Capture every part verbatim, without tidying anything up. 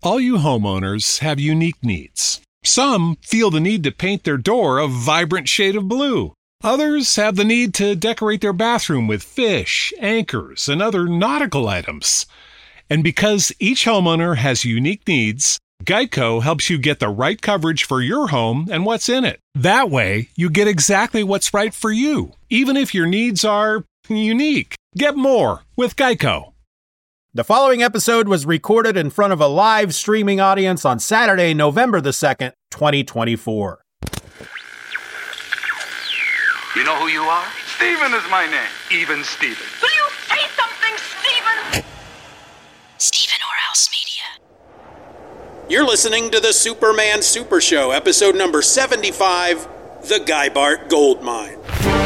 All you homeowners have unique needs. Some feel the need to paint their door a vibrant shade of blue. Others have the need to decorate their bathroom with fish, anchors, and other nautical items. And because each homeowner has unique needs, Geico helps you get the right coverage for your home and what's in it. That way, you get exactly what's right for you, even if your needs are unique. Get more with Geico. The following episode was recorded in front of a live streaming audience on Saturday, November the second, twenty twenty-four. You know who you are? Steven is my name. Even Steven. Will you say something, Steven? Stephen Orhouse Media. You're listening to the Superman Super Show, episode number seventy-five, The Guy Bart Gold Mine.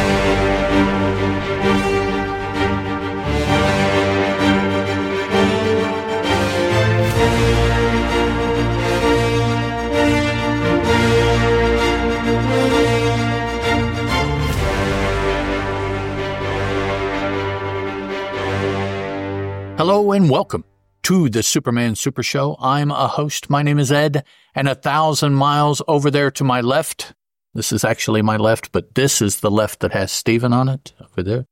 Hello and welcome to the Superman Super Show. I'm a host. My name is Ed, and a thousand miles over there to my left, this is actually my left, but this is the left that has Stephen on it, over there,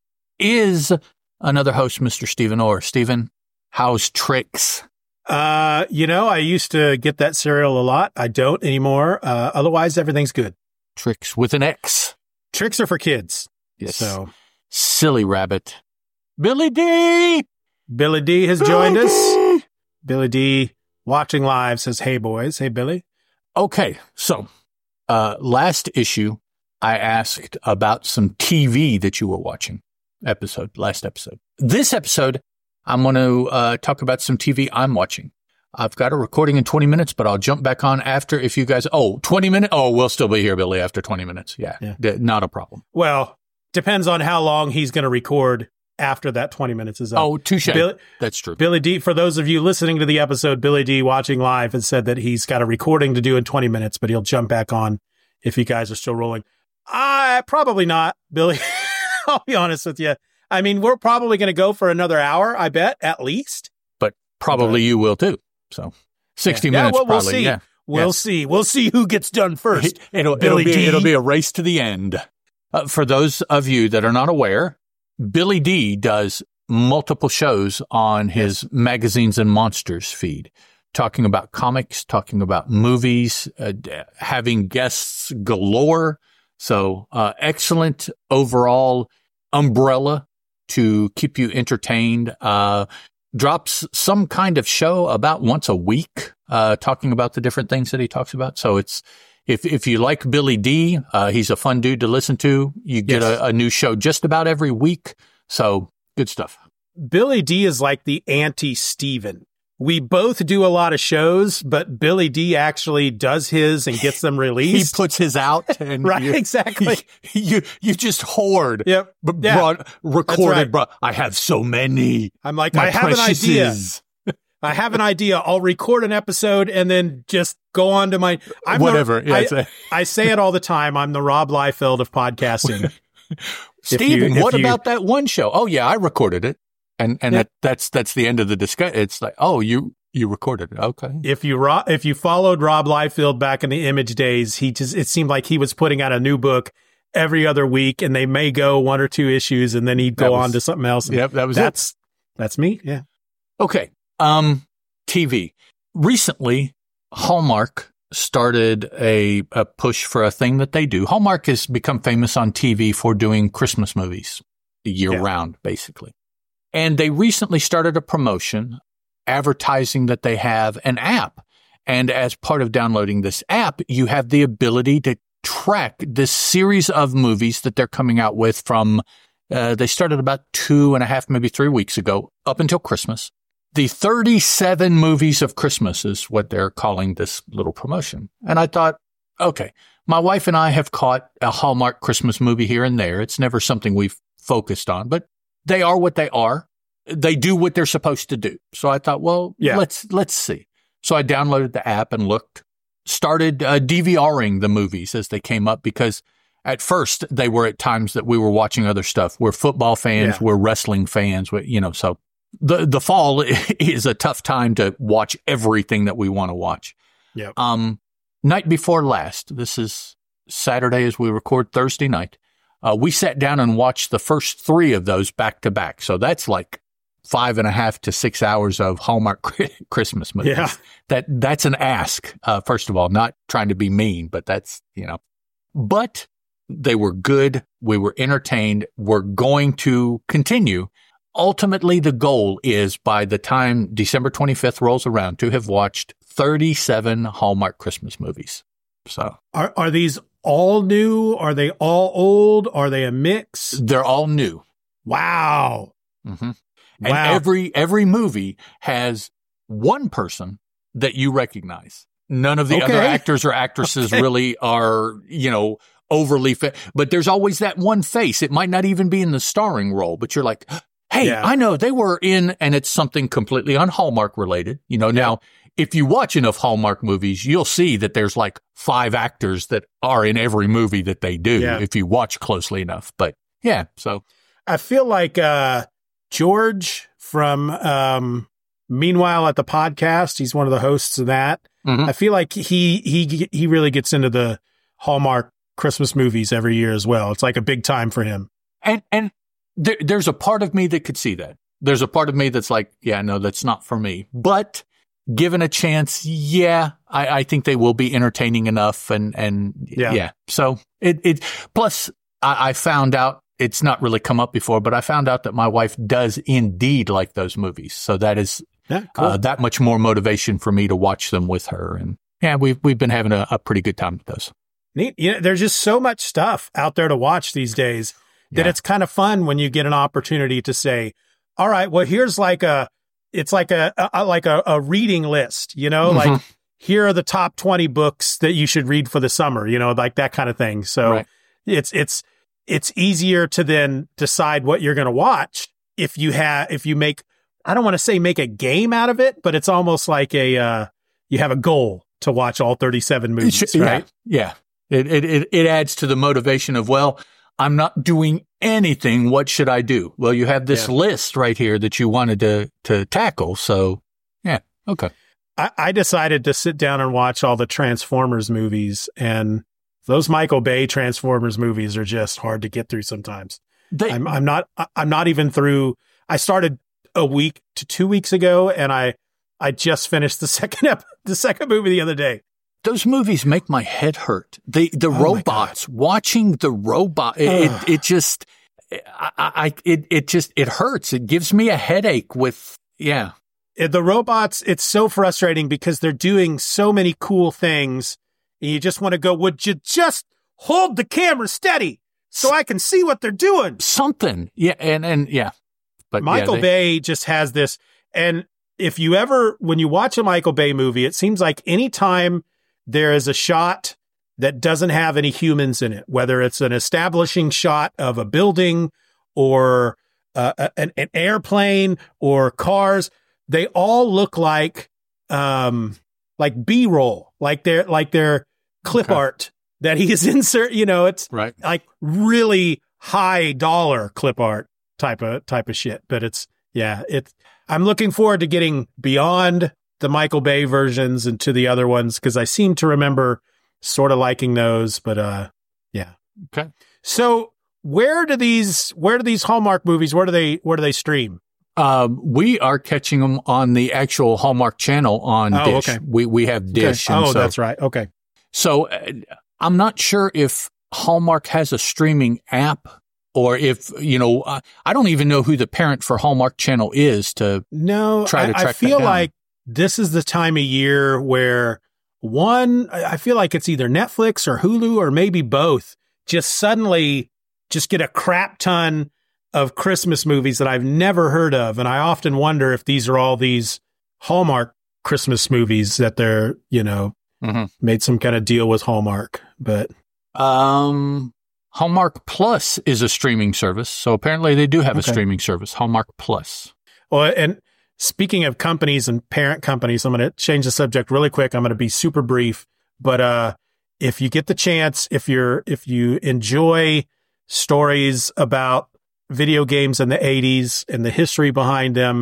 is another host, Mister Stephen Orr. Stephen, how's Trix? Uh, you know, I used to get that cereal a lot. I don't anymore. Uh, otherwise, everything's good. Trix with an X. Tricks are for kids. Yes. So, Silly Rabbit. Billy D! Billy D has joined us. Billy D, watching live, says, hey, boys. Hey, Billy. Okay, so uh, last issue, I asked about some T V that you were watching. Episode, last episode. This episode, I'm going to uh, talk about some T V I'm watching. I've got a recording in twenty minutes, but I'll jump back on after if you guys, oh, twenty minutes? Oh, we'll still be here, Billy, after twenty minutes. Yeah, yeah. D- not a problem. Well, depends on how long he's going to record after that twenty minutes is up. Oh, touche. Billy, That's true. Billy D, for those of you listening to the episode, Billy D watching live has said that he's got a recording to do in twenty minutes, but he'll jump back on if you guys are still rolling. Uh, probably not, Billy. I'll be honest with you. I mean, we're probably going to go for another hour, I bet, at least. But probably but, you will too. So sixty yeah. minutes yeah, well, probably. We'll see. Yeah. We'll yes. see. We'll see who gets done first. It'll, it'll, be, it'll be a race to the end. Uh, for those of you that are not aware, Billy D does multiple shows on his yes. Magazines and Monsters feed, talking about comics, talking about movies, uh, having guests galore. So uh, excellent overall umbrella to keep you entertained. Uh, drops some kind of show about once a week, uh, talking about the different things that he talks about. So it's, if, if you like Billy D, uh, he's a fun dude to listen to. You get yes. a, a new show just about every week. So good stuff. Billy D is like the anti-Steven. We both do a lot of shows, but Billy D actually does his and gets them released. He puts his out. And right, you, exactly. You you just hoard. Yep. B- yeah. brought, recorded. Right. Brought, I have so many. I'm like, My I have an idea. Is. I have an idea. I'll record an episode and then just go on to my... I'm Whatever. The, yeah, I, I say it all the time. I'm the Rob Liefeld of podcasting. Steven, you, what you, about that one show? Oh, yeah, I recorded it. And and yeah. that, that's that's the end of the discussion. It's like, oh, you you recorded it. Okay. If you ro- if you followed Rob Liefeld back in the Image days, he just it seemed like he was putting out a new book every other week, and they may go one or two issues, and then he'd go was, on to something else. Yep, that was that's it. That's me. Yeah. Okay. Um, T V. Recently, Hallmark started a, a push for a thing that they do. Hallmark has become famous on T V for doing Christmas movies year yeah. round, basically. And they recently started a promotion advertising that they have an app. And as part of downloading this app, you have the ability to track this series of movies that they're coming out with from, uh, they started about two and a half, maybe three weeks ago, up until Christmas. The thirty-seven movies of Christmas is what they're calling this little promotion. And I thought, okay, my wife and I have caught a Hallmark Christmas movie here and there. It's never something we've focused on, but they are what they are. They do what they're supposed to do. So I thought, well, yeah. let's let's see. So I downloaded the app and looked, started uh, DVRing the movies as they came up, because at first they were at times that we were watching other stuff. We're football fans, yeah. we're wrestling fans, we, you know, so the the fall is a tough time to watch everything that we want to watch. Yeah. Um, night before last, this is Saturday as we record Thursday night. Uh, we sat down and watched the first three of those back to back. So that's like five and a half to six hours of Hallmark Christmas movies. Yeah. That that's an ask. Uh, first of all, not trying to be mean, but that's, you know, but they were good. We were entertained. We're going to continue. Ultimately, the goal is by the time December twenty-fifth rolls around to have watched thirty-seven Hallmark Christmas movies. So Are are these all new? Are they all old? Are they a mix? they're all new. Wow. Mm-hmm. And Wow. every every movie has one person that you recognize. None of the Okay. other actors or actresses Okay. really are, you know, overly fit. But there's always that one face. It might not even be in the starring role, but you're like, hey, Yeah. I know they were in, and it's something completely un Hallmark related. You know, now if you watch enough Hallmark movies, you'll see that there's like five actors that are in every movie that they do Yeah. if you watch closely enough. But yeah, so I feel like uh, George from um, Meanwhile at the podcast, he's one of the hosts of that. Mhm. I feel like he he he really gets into the Hallmark Christmas movies every year as well. It's like a big time for him. And and there, there's a part of me that could see that. There's a part of me that's like, yeah, no, that's not for me. But given a chance, yeah, I, I think they will be entertaining enough. And and Yeah. yeah, so it it plus I, I found out it's not really come up before, but I found out that my wife does indeed like those movies. So that is Yeah, cool. uh, that much more motivation for me to watch them with her. And yeah, we've we've been having a, a pretty good time with those. Neat. You know, there's just so much stuff out there to watch these days that Yeah. it's kind of fun when you get an opportunity to say, all right, well, here's like a, it's like a, a like a, a reading list, you know, Mm-hmm. like here are the top twenty books that you should read for the summer, you know, like that kind of thing. So Right. it's, it's, it's easier to then decide what you're going to watch if you have, if you make, I don't want to say make a game out of it, but it's almost like a, uh, you have a goal to watch all thirty-seven movies, Yeah, right? Yeah. It, it, it, it adds to the motivation of, well, I'm not doing anything. What should I do? Well, you have this Yeah. list right here that you wanted to, to tackle. So yeah. Okay. I, I decided to sit down and watch all the Transformers movies, and those Michael Bay Transformers movies are just hard to get through sometimes. They, I'm, I'm not, I'm not even through. I started a week to two weeks ago, and I, I just finished the second ep- the second movie the other day. those movies make my head hurt. The, the Oh my robots, watching the robot, it, it, it just, I, I, it, it just, it hurts. It gives me a headache with, yeah. The robots, it's so frustrating because they're doing so many cool things. And you just want to go, would you just hold the camera steady so I can see what they're doing? Something. Yeah. And, and yeah. But Michael yeah, they, Bay just has this. And if you ever, when you watch a Michael Bay movie, it seems like anytime there is a shot that doesn't have any humans in it, whether it's an establishing shot of a building or uh, an, an airplane or cars, they all look like, um, like B-roll, like they're, like they're clip Okay. art that he is insert, you know, it's right. like really high dollar clip art type of, type of shit. But it's, yeah, it's, I'm looking forward to getting beyond the Michael Bay versions and to the other ones, because I seem to remember sort of liking those, but uh, yeah. Okay. So where do these where do these Hallmark movies? Where do they where do they stream? Um, we are catching them on the actual Hallmark channel on Oh, Dish. okay. We we have Dish. Okay. And Oh, so, that's right. Okay. So uh, I'm not sure if Hallmark has a streaming app or if, you know, uh, I don't even know who the parent for Hallmark Channel is to No, try to I, track I feel that down. like this is the time of year where one, I I feel like it's either Netflix or Hulu or maybe both, just suddenly just get a crap ton of Christmas movies that I've never heard of. And I often wonder if these are all these Hallmark Christmas movies that they're, you know, Mhm. made some kind of deal with Hallmark. But Um, Hallmark Plus is a streaming service. So apparently they do have a Okay. streaming service, Hallmark Plus. Well, and speaking of companies and parent companies, I'm going to change the subject really quick. I'm going to be super brief, but uh, if you get the chance, if you're if you enjoy stories about video games in the eighties and the history behind them,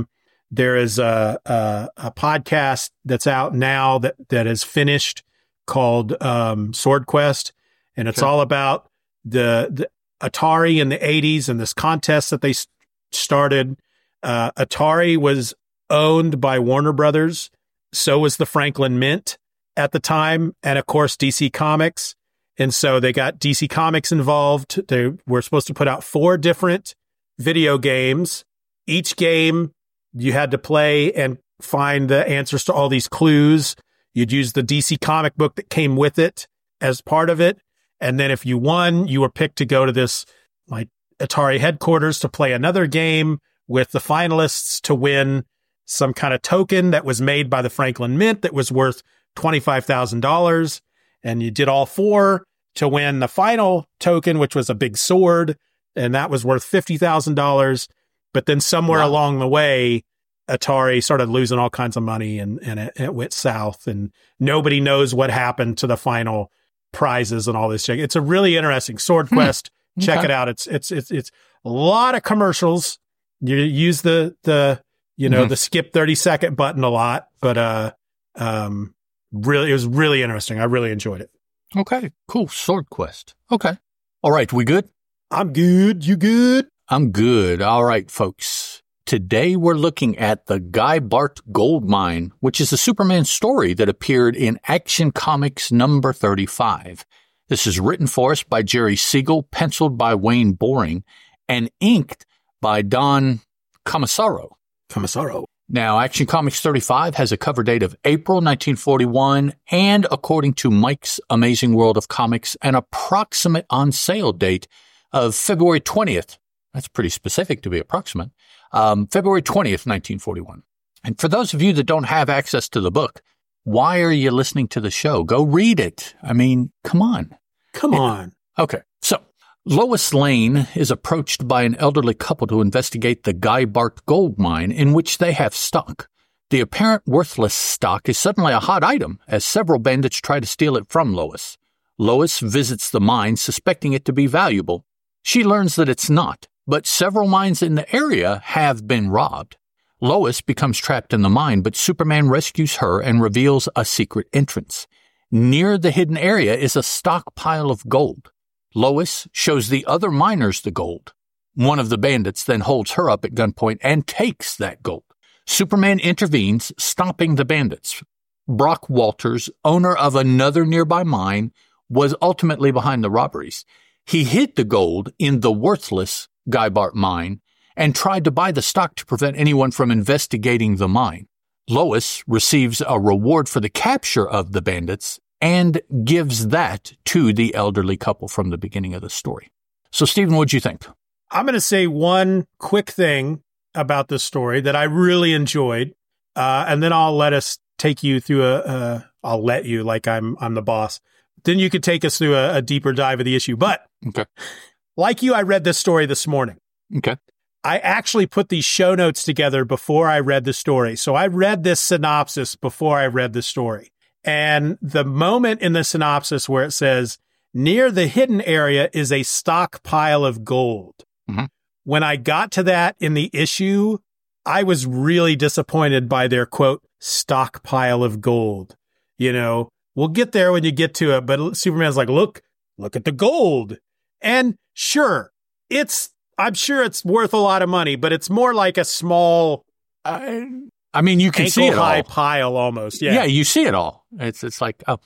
There is a, a, a podcast that's out now that, that is finished called um, Sword Quest. And it's okay. all about the, the Atari in the eighties and this contest that they s- started. Uh, Atari was owned by Warner Brothers. So was the Franklin Mint at the time. And of course, D C Comics. And so they got D C Comics involved. They were supposed to put out four different video games. Each game you had to play and find the answers to all these clues. You'd use the D C comic book that came with it as part of it. And then if you won, you were picked to go to this like Atari headquarters to play another game with the finalists to win some kind of token that was made by the Franklin Mint that was worth twenty-five thousand dollars. And you did all four to win the final token, which was a big sword. And that was worth fifty thousand dollars. But then somewhere wow. along the way, Atari started losing all kinds of money and, and it, it went south. And nobody knows what happened to the final prizes and all this. It's a really interesting Sword Quest. Hmm. Check okay. it out. It's, it's, it's, it's a lot of commercials. You use the, the, you know, mm-hmm. the skip thirty second button a lot, but, uh, um, really, it was really interesting. I really enjoyed it. Okay, cool. Sword Quest. Okay. All right. We good? I'm good. You good? I'm good. All right, folks. Today we're looking at the Guy Bart Goldmine, which is a Superman story that appeared in Action Comics number thirty-five. This is written for us by Jerry Siegel, penciled by Wayne Boring, and inked by Don Commissaro. Commissaro. Now, Action Comics thirty-five has a cover date of April nineteen forty-one, and according to Mike's Amazing World of Comics, an approximate on-sale date of February twentieth. That's pretty specific to be approximate. Um, February twentieth, nineteen forty-one. And for those of you that don't have access to the book, why are you listening to the show? Go read it. I mean, come on. Come on. Okay. So Lois Lane is approached by an elderly couple to investigate the Guy Bart gold mine in which they have stock. The apparent worthless stock is suddenly a hot item as several bandits try to steal it from Lois. Lois visits the mine suspecting it to be valuable. She learns that it's not, but several mines in the area have been robbed. Lois becomes trapped in the mine, but Superman rescues her and reveals a secret entrance. Near the hidden area is a stockpile of gold. Lois shows the other miners the gold. One of the bandits then holds her up at gunpoint and takes that gold. Superman intervenes, stopping the bandits. Brock Walters, owner of another nearby mine, was ultimately behind the robberies. He hid the gold in the worthless Guy Bart mine and tried to buy the stock to prevent anyone from investigating the mine. Lois receives a reward for the capture of the bandits and gives that to the elderly couple from the beginning of the story. So, Stephen, what'd you think? I'm going to say one quick thing about this story that I really enjoyed, uh, and then I'll let us take you through a. Uh, I'll let you like I'm I'm the boss. Then you could take us through a, a deeper dive of the issue. But okay. Like you, I read this story this morning. Okay. I actually put these show notes together before I read the story. So I read this synopsis before I read the story. And the moment in the synopsis where it says, near the hidden area is a stockpile of gold. Mm-hmm. When I got to that in the issue, I was really disappointed by their, quote, stockpile of gold. You know, we'll get there when you get to it. But Superman's like, look, look at the gold. And sure, it's, I'm sure it's worth a lot of money, but it's more like a small, uh, I mean, you can see it high all. pile almost. Yeah. Yeah, you see it all. It's it's like, oh.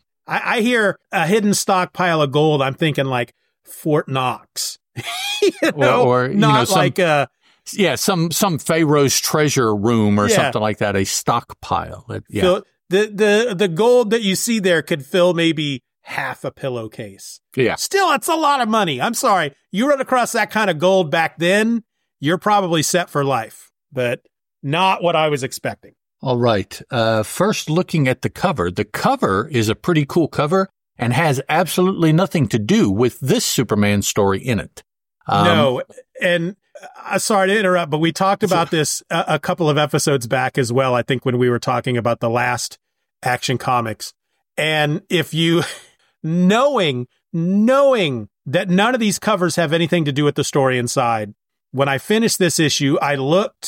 I, I hear a hidden stockpile of gold. I'm thinking like Fort Knox, you know, or, or you not know, some, like a, yeah, some, some Pharaoh's treasure room or yeah. something like that. A stockpile. It, yeah. Fill, the, the, the gold that you see there could fill maybe half a pillowcase. Yeah. Still, it's a lot of money. I'm sorry. You run across that kind of gold back then, you're probably set for life, but not what I was expecting. All right. Uh, first, looking at the cover. The cover is a pretty cool cover and has absolutely nothing to do with this Superman story in it. Um, no. And uh, sorry to interrupt, but we talked about this a, a couple of episodes back as well. I think when we were talking about the last Action Comics. And if you, knowing, knowing that none of these covers have anything to do with the story inside, when I finished this issue, I looked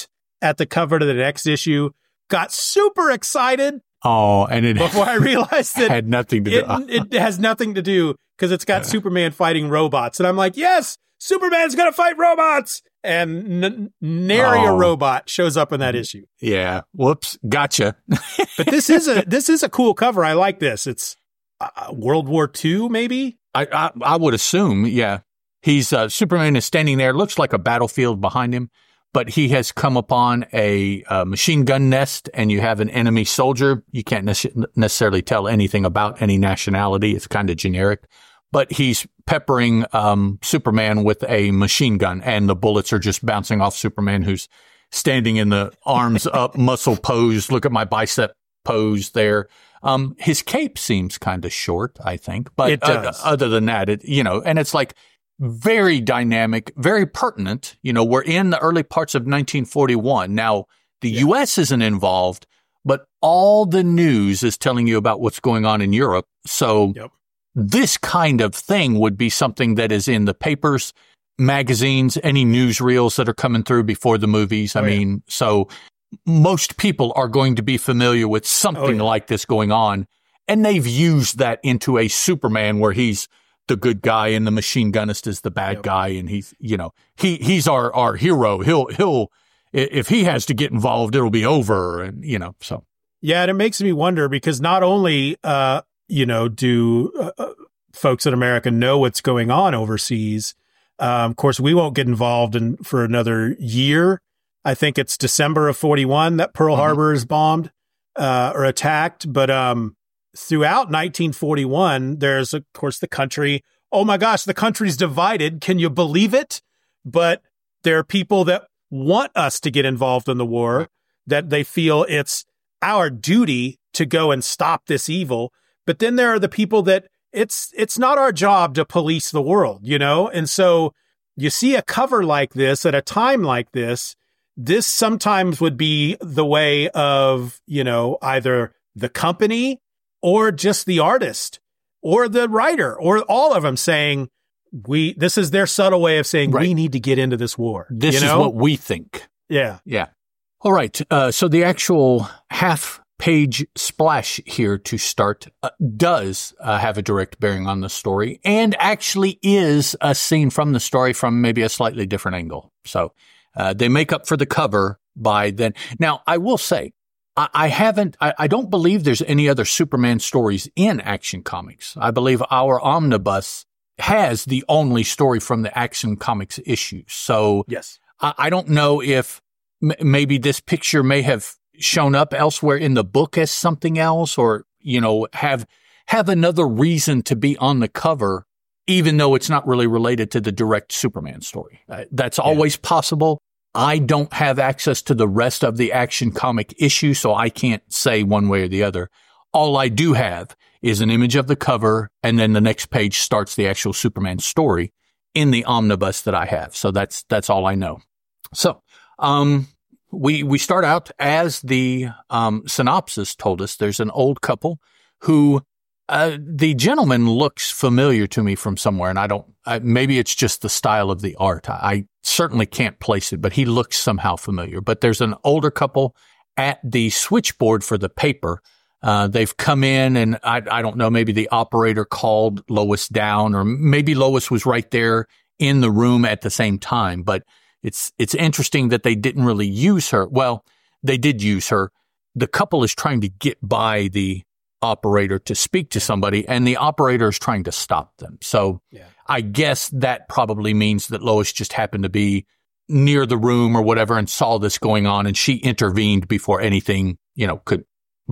at the cover to the next issue, got super excited. Oh, and it before I realized that had nothing to do. It, it has nothing to do because it's got uh, Superman fighting robots, and I'm like, yes, Superman's gonna fight robots, and n- nary oh. a robot shows up in that issue. Yeah, whoops, gotcha. But this is a this is a cool cover. I like this. It's uh, World War Two, maybe. I, I I would assume, yeah. He's uh, Superman is standing there. Looks like a battlefield behind him. But he has come upon a, a machine gun nest, and you have an enemy soldier. You can't ne- necessarily tell anything about any nationality. It's kind of generic. But he's peppering um, Superman with a machine gun, and the bullets are just bouncing off Superman, who's standing in the arms up, muscle pose. Look at my bicep pose there. Um, his cape seems kind of short, I think. But it does. Uh, other than that, it you know, and it's like, very dynamic, very pertinent. You know, we're in the early parts of nineteen forty-one. Now, the yeah. U S isn't involved, but all the news is telling you about what's going on in Europe. So yep. this kind of thing would be something that is in the papers, magazines, any newsreels that are coming through before the movies. I oh, mean, yeah. so most people are going to be familiar with something oh, yeah. like this going on. And they've used that into a Superman where he's the good guy and the machine gunist is the bad yep. guy. And he's, you know, he, he's our, our hero. He'll, he'll, if he has to get involved, it'll be over. And, you know, so. Yeah. And it makes me wonder because not only, uh, you know, do uh, folks in America know what's going on overseas. Um, of course, we won't get involved in for another year. I think it's December of forty-one that Pearl mm-hmm. Harbor is bombed, uh, or attacked. But, um, throughout nineteen forty-one, there's, of course, the country. Oh, my gosh, the country's divided. Can you believe it? But there are people that want us to get involved in the war, that they feel it's our duty to go and stop this evil. But then there are the people that it's it's not our job to police the world, you know? And so you see a cover like this at a time like this. This sometimes would be the way of, you know, either the company or just the artist or the writer or all of them saying, we, this is their subtle way of saying, right. we need to get into this war. This you know? is what we think. Yeah. Yeah. All right. Uh, so the actual half page splash here to start uh, does uh, have a direct bearing on the story and actually is a scene from the story from maybe a slightly different angle. So uh, they make up for the cover by then. Now, I will say, I haven't, I, I don't believe there's any other Superman stories in Action Comics. I believe our omnibus has the only story from the Action Comics issue. So yes, I, I don't know if m- maybe this picture may have shown up elsewhere in the book as something else or, you know, have, have another reason to be on the cover, even though it's not really related to the direct Superman story. Uh, that's yeah. always possible. I don't have access to the rest of the Action Comic issue, so I can't say one way or the other. All I do have is an image of the cover, and then the next page starts the actual Superman story in the omnibus that I have. So that's that's all I know. So um, we we start out as the um, synopsis told us. There's an old couple who uh, the gentleman looks familiar to me from somewhere, and I don't. Uh, maybe it's just the style of the art. I, I certainly can't place it, but he looks somehow familiar. But there's an older couple at the switchboard for the paper. Uh, they've come in and I, I don't know, maybe the operator called Lois down or maybe Lois was right there in the room at the same time. But it's, it's interesting that they didn't really use her. Well, they did use her. The couple is trying to get by the operator to speak to somebody and the operator is trying to stop them. So yeah. I guess that probably means that Lois just happened to be near the room or whatever and saw this going on and she intervened before anything, you know, could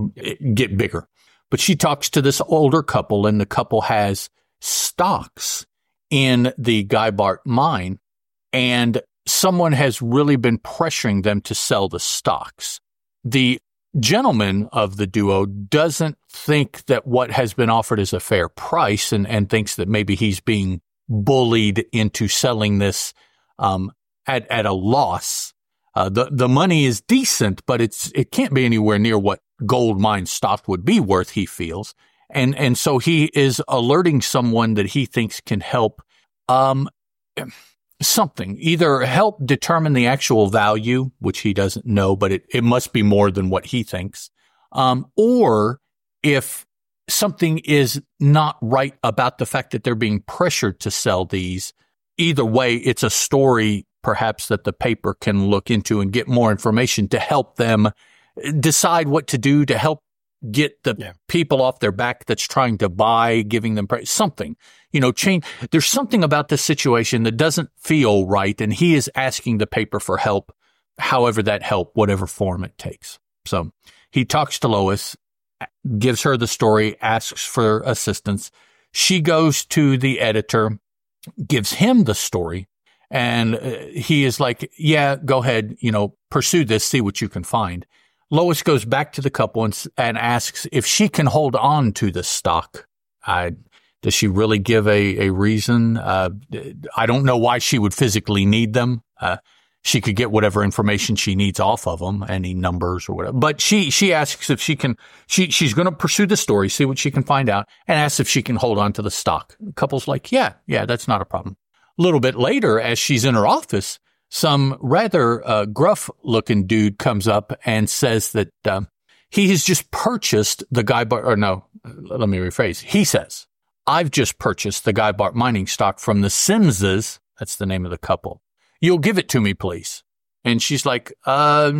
get bigger. But she talks to this older couple and the couple has stocks in the Guy Bart mine and someone has really been pressuring them to sell the stocks. The gentleman of the duo doesn't think that what has been offered is a fair price and, and thinks that maybe he's being bullied into selling this um, at, at a loss. Uh, the, the money is decent, but it's, it can't be anywhere near what gold mine stock would be worth, he feels. And, and so he is alerting someone that he thinks can help. Um, something, either help determine the actual value, which he doesn't know, but it, it must be more than what he thinks. Um, or if something is not right about the fact that they're being pressured to sell these, either way, it's a story perhaps that the paper can look into and get more information to help them decide what to do, to help get the yeah. people off their back that's trying to buy, giving them price, something, you know, change. There's something about this situation that doesn't feel right. And he is asking the paper for help, however that help, whatever form it takes. So he talks to Lois, gives her the story, asks for assistance. She goes to the editor, gives him the story. And uh, he is like, yeah, go ahead, you know, pursue this, see what you can find. Lois goes back to the couple and, and asks if she can hold on to the stock. I, does she really give a, a reason? Uh, I don't know why she would physically need them. Uh, she could get whatever information she needs off of them, any numbers or whatever. But she, she asks if she can, she, she's going to pursue the story, see what she can find out, and asks if she can hold on to the stock. The couple's like, yeah, yeah, that's not a problem. A little bit later, as she's in her office, some rather uh, gruff-looking dude comes up and says that uh, he has just purchased the Guy Bart, or no, let me rephrase. He says, I've just purchased the Guy Bart mining stock from the Simses. That's the name of the couple. You'll give it to me, please. And she's like, uh,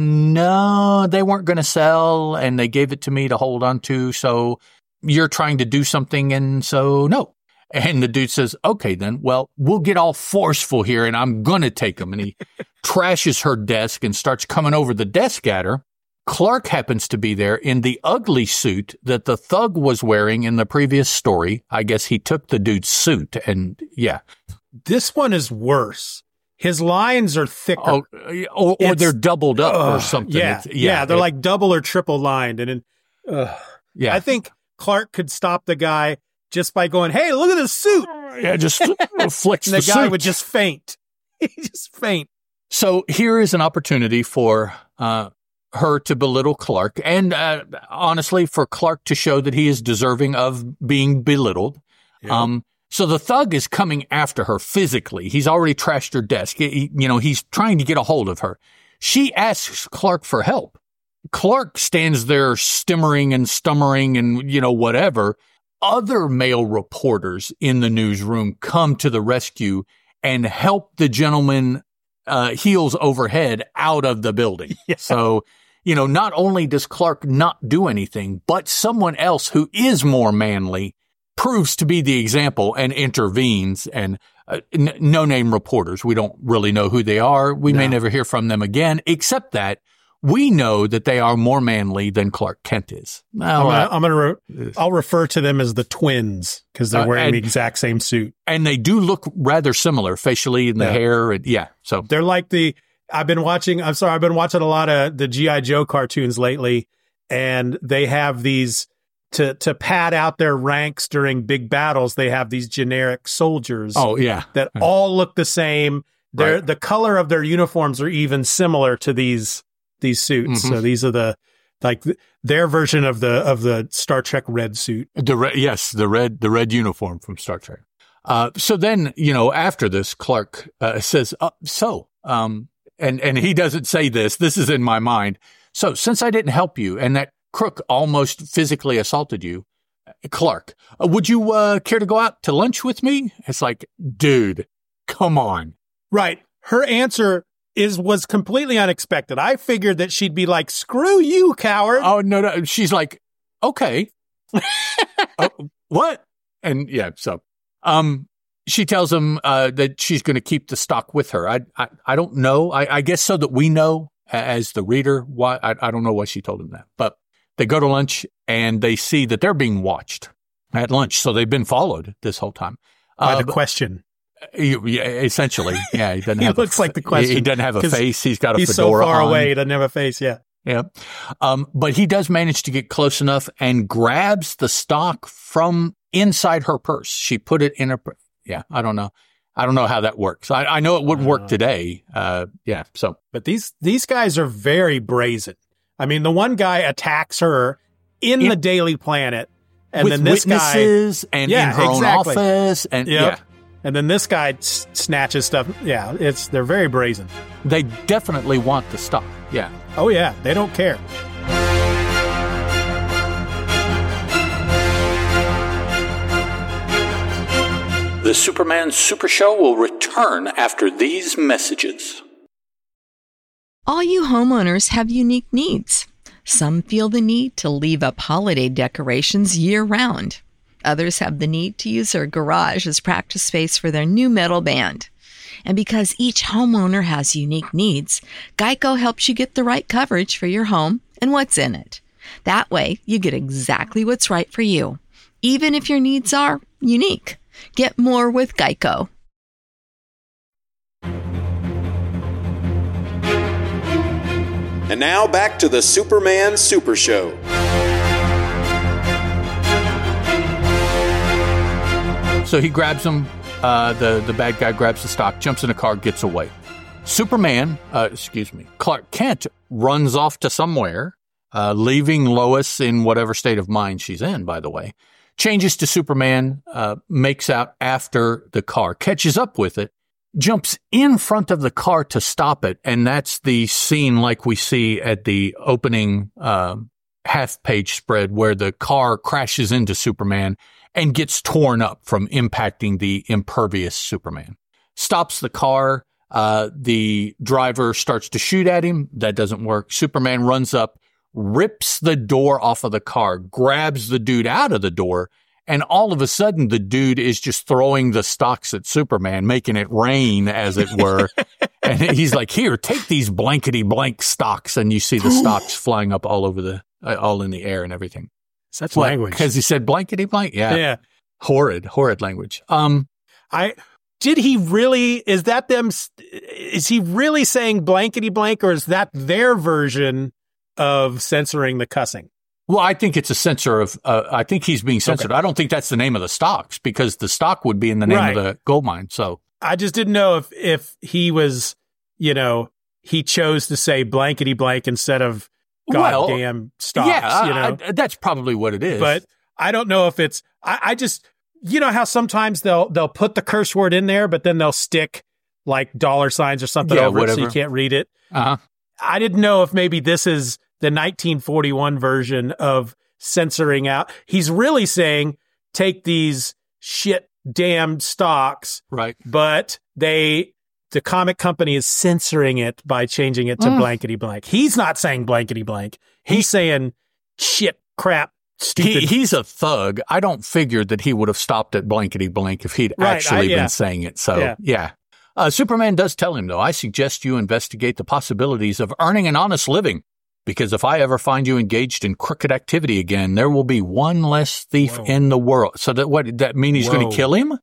no, they weren't going to sell, and they gave it to me to hold on to, so you're trying to do something, and so no. And the dude says, okay, then, well, we'll get all forceful here and I'm going to take them. And he trashes her desk and starts coming over the desk at her. Clark happens to be there in the ugly suit that the thug was wearing in the previous story. I guess he took the dude's suit and yeah. This one is worse. His lines are thicker. Oh, or, or they're doubled up uh, or something. Yeah, yeah, yeah, they're it, like double or triple lined. And then, uh, yeah, I think Clark could stop the guy just by going, hey, look at this suit. Yeah, just flicks and the, the guy suit. would just faint. He just faint. So here is an opportunity for uh, her to belittle Clark, and uh, honestly, for Clark to show that he is deserving of being belittled. Yeah. Um, so the thug is coming after her physically. He's already trashed her desk. He, you know, he's trying to get a hold of her. She asks Clark for help. Clark stands there stimmering and stummering and, you know, whatever. Other male reporters in the newsroom come to the rescue and help the gentleman uh, heels overhead out of the building. Yeah. So, you know, not only does Clark not do anything, but someone else who is more manly proves to be the example and intervenes. And uh, n- no-name reporters, we don't really know who they are. We no. may never hear from them again, except that we know that they are more manly than Clark Kent is. Now, I'm going to, re- I'll refer to them as the twins because they're wearing uh, and, the exact same suit. And they do look rather similar facially in the yeah. hair. And, yeah. So they're like the, I've been watching, I'm sorry, I've been watching a lot of the G I. Joe cartoons lately, and they have these to, to pad out their ranks during big battles. They have these generic soldiers. Oh, yeah. That yeah. all look the same. They're, right. The color of their uniforms are even similar to these these suits. Mm-hmm. So these are the, like th- their version of the, of the Star Trek red suit. The red, yes, the red, the red uniform from Star Trek. Uh, so then, you know, after this, Clark, uh, says, uh, so, um, and, and he doesn't say this, this is in my mind. So since I didn't help you and that crook almost physically assaulted you, Clark, uh, would you, uh, care to go out to lunch with me? It's like, dude, come on. Right. Her answer is was completely unexpected. I figured that she'd be like, screw you, coward. Oh, no, no. She's like, okay. uh, what? And yeah, so um, she tells him uh, that she's going to keep the stock with her. I I, I don't know. I, I guess so that we know as the reader why. I, I don't know why she told him that. But they go to lunch and they see that they're being watched at lunch. So they've been followed this whole time. By uh, the question. He, yeah, essentially, yeah. He doesn't he have. looks a, like the question. He, he doesn't have a face. He's got a he's fedora so far on. away. He doesn't have a face. Yeah, yeah. Um, but he does manage to get close enough and grabs the stock from inside her purse. She put it in her. Yeah, I don't know. I don't know how that works. I, I know it wouldn't work today. Uh, yeah. So, but these these guys are very brazen. I mean, the one guy attacks her in, in the Daily Planet, and with then this witnesses guy and yeah, in her exactly. own office, and yep. yeah. And then this guy s- snatches stuff. Yeah, it's they're very brazen. They definitely want the stock. Yeah. Oh, yeah. They don't care. The Superman Super Show will return after these messages. All you homeowners have unique needs. Some feel the need to leave up holiday decorations year-round. Others have the need to use their garage as practice space for their new metal band. And because each homeowner has unique needs, Geico helps you get the right coverage for your home and what's in it. That way, you get exactly what's right for you, even if your needs are unique. Get more with Geico. And now back to the Superman Super Show. So he grabs him. Uh, the, the bad guy grabs the stock, jumps in a car, gets away. Superman, uh, excuse me, Clark Kent runs off to somewhere, uh, leaving Lois in whatever state of mind she's in, by the way. Changes to Superman, uh, makes out after the car, catches up with it, jumps in front of the car to stop it. And that's the scene like we see at the opening uh, half-page spread where the car crashes into Superman and gets torn up from impacting the impervious Superman. Stops the car. Uh, the driver starts to shoot at him. That doesn't work. Superman runs up, rips the door off of the car, grabs the dude out of the door, and all of a sudden the dude is just throwing the stocks at Superman, making it rain, as it were. And he's like, here, take these blankety blank stocks. And you see the stocks flying up all over the, uh, all in the air and everything. Such What? language. Because he said blankety blank. Yeah. Yeah. Horrid, horrid language. Um, I did he really? Is that them? Is he really saying blankety blank, or is that their version of censoring the cussing? Well, I think it's a censor of, uh, I think he's being censored. Okay. I don't think that's the name of the stocks because the stock would be in the name Right. of the gold mine. So I just didn't know if if he was, you know, he chose to say blankety blank instead of Well, goddamn stocks. yeah, you know, I, I, that's probably what it is. but I don't know if it's. I, I just, you know, how sometimes they'll they'll put the curse word in there, but then they'll stick like dollar signs or something Yeah, over it so whatever. you can't read it. uh-huh. I didn't know if maybe this is the nineteen forty-one version of censoring out. He's really saying take these shit damned stocks, Right. but they the comic company is censoring it by changing it to Mm. blankety blank. He's not saying blankety blank. He's saying shit, crap, stupid. He, he's a thug. I don't figure that he would have stopped at blankety blank if he'd Right, actually I- yeah. been saying it. So, Yeah. yeah. Uh, Superman does tell him, though, I suggest you investigate the possibilities of earning an honest living, because if I ever find you engaged in crooked activity again, there will be one less thief Whoa. in the world. So that what that mean he's going Whoa. to kill him?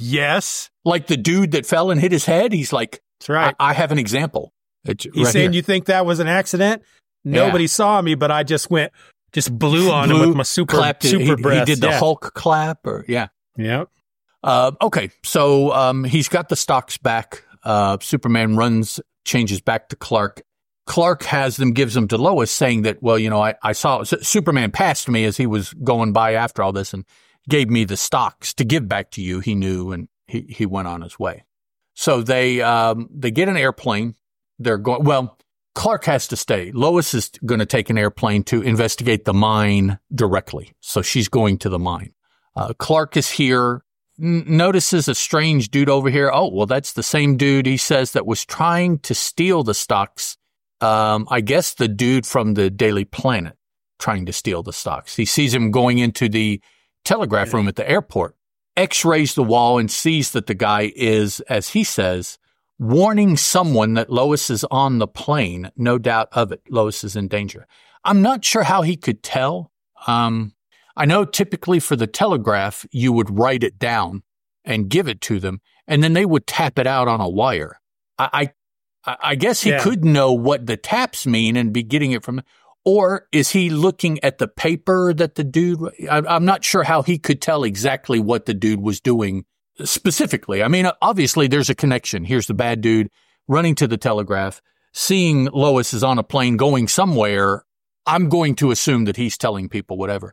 Yes, Like the dude that fell and hit his head? He's like, that's right. I, I have an example. It's He's right saying here. you think that was an accident? Nobody saw me, but I just went, just blew on him Blew, with my super clapped it. super he, breath. He did the yeah. Hulk clap, or yeah. Yep. Uh, okay, so um, he's got the stocks back. Uh, Superman runs, changes back to Clark. Clark has them, gives them to Lois, saying that, well, you know, I, I saw S- Superman passed me as he was going by after all this and gave me the stocks to give back to you. He knew, and he, he went on his way. So they um, they get an airplane. They're going. Well, Clark has to stay. Lois is going to take an airplane to investigate the mine directly. So she's going to the mine. Uh, Clark is here. N- notices a strange dude over here. Oh, well, that's the same dude he says that was trying to steal the stocks. Um, I guess the dude from the Daily Planet trying to steal the stocks. He sees him going into the telegraph room at the airport, x-rays the wall and sees that the guy is, as he says, warning someone that Lois is on the plane. No doubt of it. Lois is in danger. I'm not sure how he could tell. Um, I know typically for the telegraph, you would write it down and give it to them, and then they would tap it out on a wire. I, I, I guess he Yeah. could know what the taps mean and be getting it from, or is he looking at the paper that the dude, I, I'm not sure how he could tell exactly what the dude was doing specifically. I mean, obviously there's a connection. Here's the bad dude running to the telegraph, seeing Lois is on a plane going somewhere. I'm going to assume that he's telling people whatever.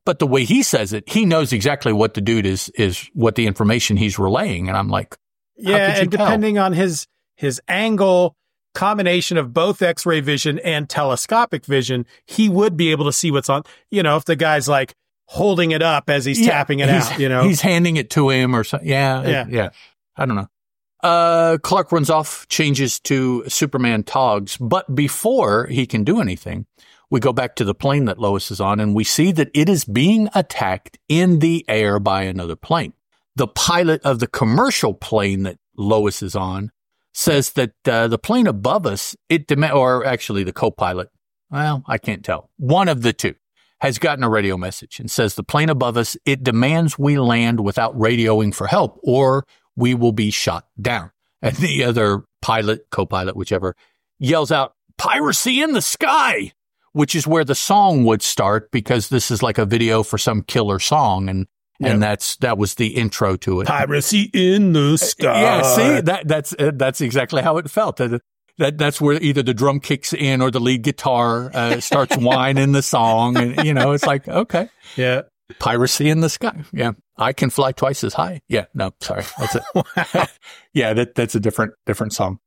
But the way he says it, he knows exactly what the dude is, is what the information he's relaying. And I'm like, yeah. And depending tell? on his, his angle, combination of both X-ray vision and telescopic vision, he would be able to see what's on, you know, if the guy's like holding it up as he's yeah, tapping it out, you know, he's handing it to him or something. Yeah. Yeah. It, yeah. I don't know. Uh, Clark runs off, changes to Superman togs, but before he can do anything, we go back to the plane that Lois is on, and we see that it is being attacked in the air by another plane. The pilot of the commercial plane that Lois is on says that uh, the plane above us, it dem- or actually the co-pilot, well, I can't tell, one of the two, has gotten a radio message and says the plane above us, it demands we land without radioing for help, or we will be shot down. And the other pilot, co-pilot, whichever, yells out, "Piracy in the sky!" which is where the song would start, because this is like a video for some killer song. And, yep. and that's, that was the intro to it. Piracy in the sky. Yeah. See, that, that's, uh, that's exactly how it felt. That, that, that's where either the drum kicks in or the lead guitar, uh, starts whining the song. And, you know, it's like, okay. Yeah. Piracy in the sky. Yeah. I can fly twice as high. Yeah. No, sorry. That's it. Wow. Yeah. That, that's a different, different song.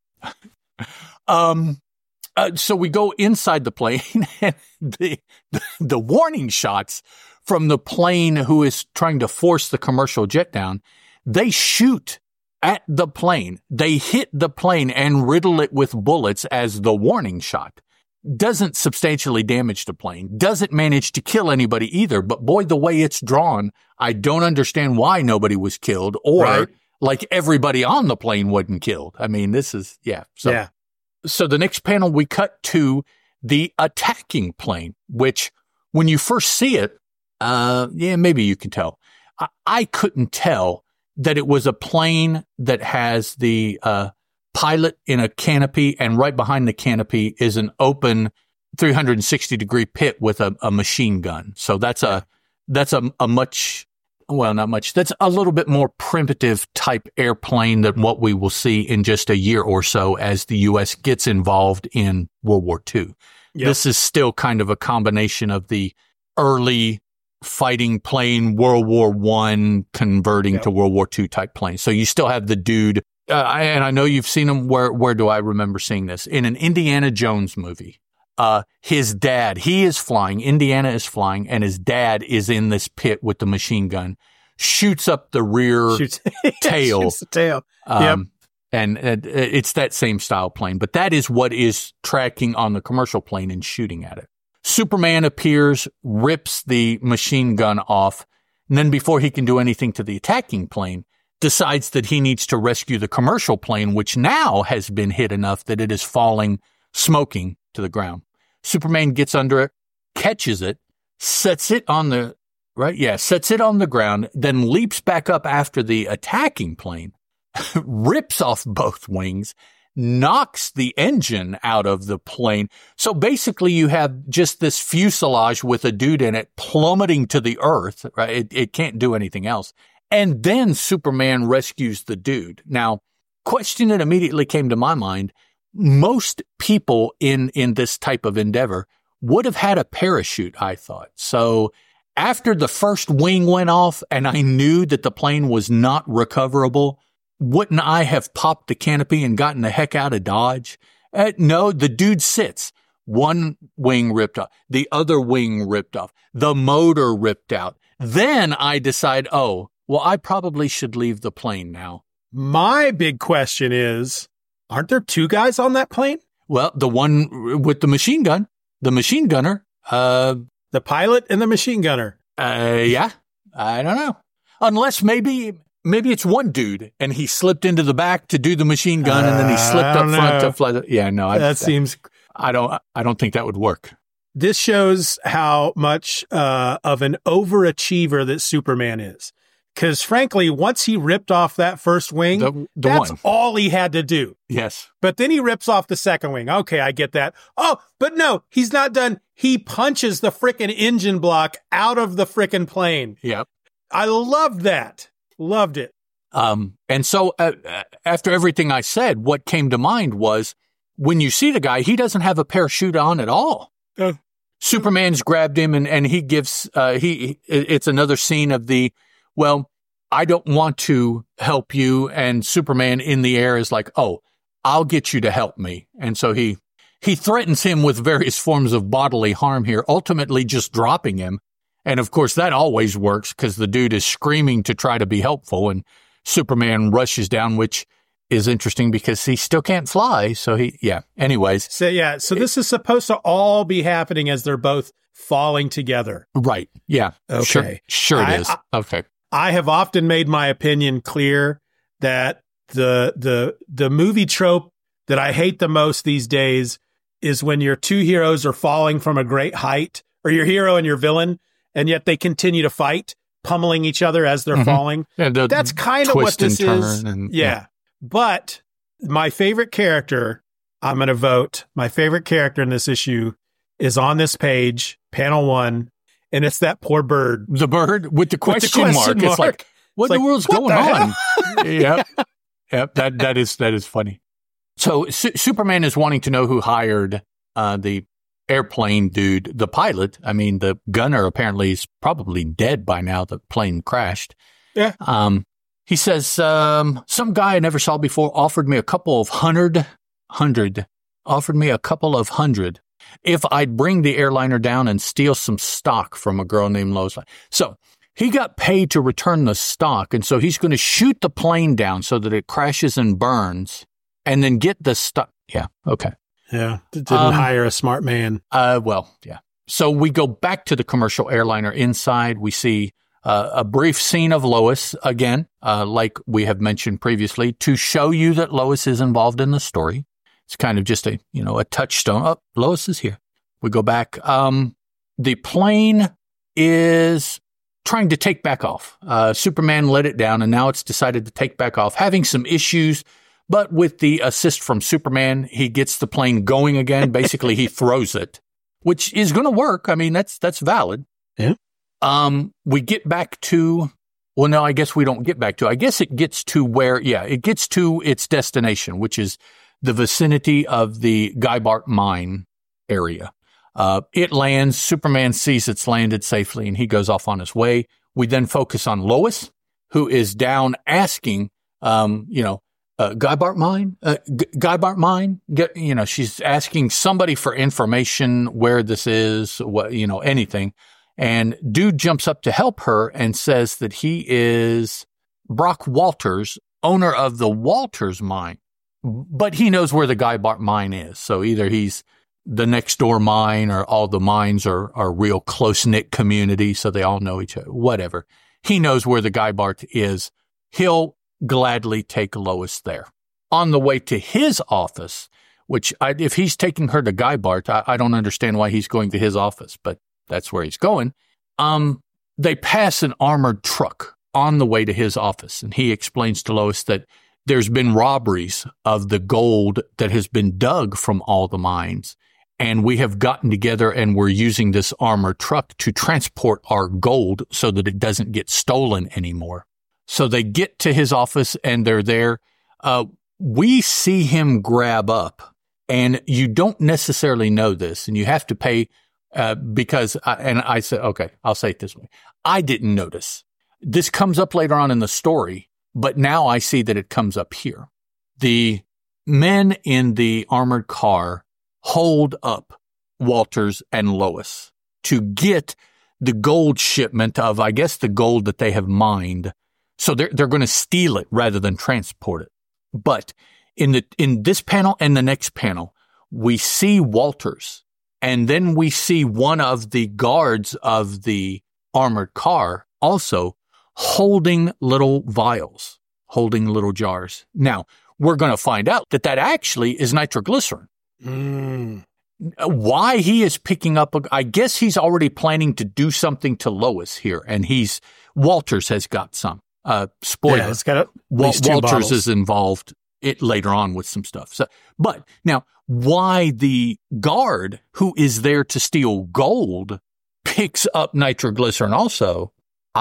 um, Uh, so we go inside the plane, and the, the the warning shots from the plane who is trying to force the commercial jet down, they shoot at the plane. They hit the plane and riddle it with bullets as the warning shot. Doesn't substantially damage the plane. Doesn't manage to kill anybody either. But boy, the way it's drawn, I don't understand why nobody was killed, or right. like everybody on the plane wasn't killed. I mean, this is, yeah. So. Yeah. So the next panel, we cut to the attacking plane, which when you first see it, uh, yeah, maybe you can tell. I, I couldn't tell that it was a plane that has the uh, pilot in a canopy, and right behind the canopy is an open three hundred sixty degree pit with a, a machine gun. So that's a, that's a, a much, well, not much. That's a little bit more primitive type airplane than what we will see in just a year or so as the U S gets involved in World War Two. Yep. This is still kind of a combination of the early fighting plane, World War One converting yep. to World War Two type plane. So you still have the dude, uh, and I know you've seen him. Where, where do I remember seeing this? In an Indiana Jones movie. Uh, his dad, he is flying, Indiana is flying, and his dad is in this pit with the machine gun, shoots up the rear shoots, tail. Shoots the tail. Um, yep. and, and it's that same style plane, but that is what is tracking on the commercial plane and shooting at it. Superman appears, rips the machine gun off, and then before he can do anything to the attacking plane, decides that he needs to rescue the commercial plane, which now has been hit enough that it is falling, smoking to the ground. Superman gets under it, catches it, sets it on the, right? Yeah, sets it on the ground, then leaps back up after the attacking plane, rips off both wings, knocks the engine out of the plane. So basically you have just this fuselage with a dude in it plummeting to the earth, right? It, it can't do anything else. And then Superman rescues the dude. Now, question that immediately came to my mind, most people in, in this type of endeavor would have had a parachute, I thought. So after the first wing went off and I knew that the plane was not recoverable, wouldn't I have popped the canopy and gotten the heck out of Dodge? Uh, no, the dude sits. One wing ripped off, the other wing ripped off, the motor ripped out. Then I decide, oh, well, I probably should leave the plane now. My big question is, aren't there two guys on that plane? Well, the one with the machine gun, the machine gunner, uh, the pilot and the machine gunner. Uh, yeah, I don't know. Unless maybe, maybe it's one dude and he slipped into the back to do the machine gun uh, and then he slipped up front to fly. The, yeah, no, I, that seems, I don't, I don't think that would work. This shows how much, uh, of an overachiever that Superman is. Because frankly, once he ripped off that first wing, the, the that's one. all he had to do. Yes. But then he rips off the second wing. Okay, I get that. Oh, but no, he's not done. He punches the frickin' engine block out of the frickin' plane. Yep. I loved that. Loved it. Um, and so uh, after everything I said, what came to mind was when you see the guy, he doesn't have a parachute on at all. Uh, Superman's grabbed him and, and he gives, uh, he, it's another scene of the, well, I don't want to help you. And Superman in the air is like, oh, I'll get you to help me. And so he, he threatens him with various forms of bodily harm here, ultimately just dropping him. And of course that always works because the dude is screaming to try to be helpful and Superman rushes down, which is interesting because he still can't fly. So he, yeah, anyways. So, yeah. So this is supposed to all be happening as they're both falling together. Right. Yeah. Okay. Sure, sure it I, is. I, okay. I have often made my opinion clear that the, the, the movie trope that I hate the most these days is when your two heroes are falling from a great height, or your hero and your villain, and yet they continue to fight, pummeling each other as they're mm-hmm. falling. Yeah, that's kind of what this is. And, yeah. yeah. But my favorite character, I'm going to vote, my favorite character in this issue is on this page, panel one, and it's that poor bird. The bird with the question, with the mark. question mark. It's like, what it's in the like, world's what going the on? Yep. Yep. That, that is, that is funny. So Su- Superman is wanting to know who hired uh, the airplane dude, the pilot. I mean, the gunner apparently is probably dead by now. The plane crashed. Yeah. Um, he says, um, some guy I never saw before offered me a couple of hundred, hundred, offered me a couple of hundred if I'd bring the airliner down and steal some stock from a girl named Lois Lane. So he got paid to return the stock. And so he's going to shoot the plane down so that it crashes and burns and then get the stock. Yeah. Okay. Yeah. Didn't um, hire a smart man. Uh, well, yeah. So we go back to the commercial airliner inside. We see uh, a brief scene of Lois again, uh, like we have mentioned previously, to show you that Lois is involved in the story. It's kind of just a, you know, a touchstone. Oh, Lois is here. We go back. Um, the plane is trying to take back off. Uh, Superman let it down, and now it's decided to take back off, having some issues. But with the assist from Superman, he gets the plane going again. Basically, he throws it, which is going to work. I mean, that's that's valid. Yeah. Um, we get back to, well, no, I guess we don't get back to. I guess it gets to where, yeah, it gets to its destination, which is the vicinity of the Guybart mine area. Uh, it lands. Superman sees it's landed safely, and he goes off on his way. We then focus on Lois, who is down asking, um, you know, Uh, Guybart mine, uh, G- Guybart mine, Get, you know, she's asking somebody for information where this is, what, you know, anything. And dude jumps up to help her and says that he is Brock Walters, owner of the Walters mine, but he knows where the Guybart mine is. So either he's the next door mine or all the mines are, are real close knit community. So they all know each other, whatever. He knows where the Guybart is. He'll gladly take Lois there. On the way to his office, which I, if he's taking her to Guybart, I, I don't understand why he's going to his office, but that's where he's going. Um, they pass an armored truck on the way to his office, and he explains to Lois that there's been robberies of the gold that has been dug from all the mines, and we have gotten together and we're using this armored truck to transport our gold so that it doesn't get stolen anymore. So they get to his office and they're there. Uh, we see him grab up, and you don't necessarily know this, and you have to pay uh, because, I, and I said, okay, I'll say it this way. I didn't notice. This comes up later on in the story, but now I see that it comes up here. The men in the armored car hold up Walters and Lois to get the gold shipment of, I guess, the gold that they have mined. So they're, they're going to steal it rather than transport it. But in the, in this panel and the next panel, we see Walters, and then we see one of the guards of the armored car also holding little vials, holding little jars. Now, we're going to find out that that actually is nitroglycerin. Mm. Why he is picking up, a, I guess he's already planning to do something to Lois here, and he's, Walters has got some. Uh, spoiler. Yeah, it's got a, Wal- Walters bottles. is involved it later on with some stuff. So, but now, why the guard who is there to steal gold picks up nitroglycerin also,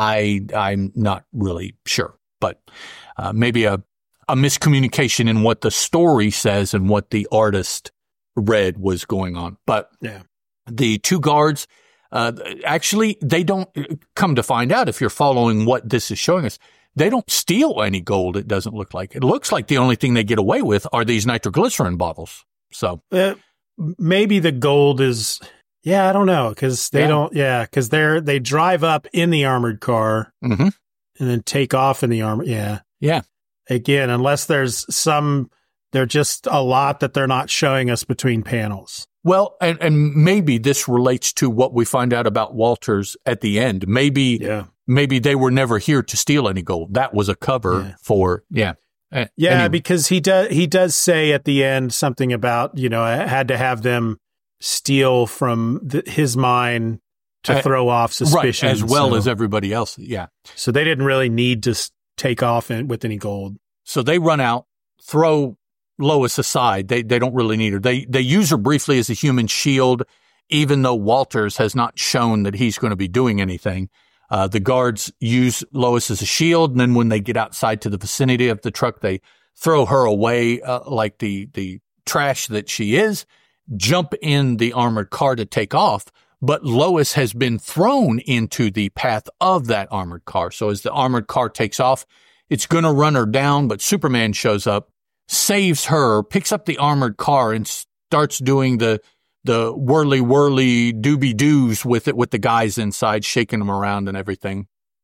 I I'm not really sure. But uh, maybe a a miscommunication in what the story says and what the artist read was going on. But yeah, the two guards, uh, actually, they don't come to find out if you're following what this is showing us. They don't steal any gold. It doesn't look like. It looks like the only thing they get away with are these nitroglycerin bottles. So uh, maybe the gold is, yeah, I don't know. Cause they yeah. don't, yeah. Cause they're, they drive up in the armored car mm-hmm. and then take off in the armor. Yeah. Yeah. Again, unless there's some, they're just a lot that they're not showing us between panels. Well, and, and maybe this relates to what we find out about Walters at the end. Maybe, yeah. maybe they were never here to steal any gold. That was a cover yeah. for, yeah. Yeah, anyway. because he does, he does say at the end something about, you know, I had to have them steal from the, his mine to uh, throw off suspicion. Right, as well so, as everybody else. Yeah. So they didn't really need to s- take off in, with any gold. So they run out, throw Lois aside. They they don't really need her. They they use her briefly as a human shield, even though Walters has not shown that he's going to be doing anything. Uh, the guards use Lois as a shield, and then when they get outside to the vicinity of the truck, they throw her away uh, like the the trash that she is, jump in the armored car to take off. But Lois has been thrown into the path of that armored car. So as the armored car takes off, it's going to run her down, but Superman shows up, saves her, picks up the armored car, and starts doing the the whirly whirly dooby doos with it, with the guys inside, shaking them around and everything.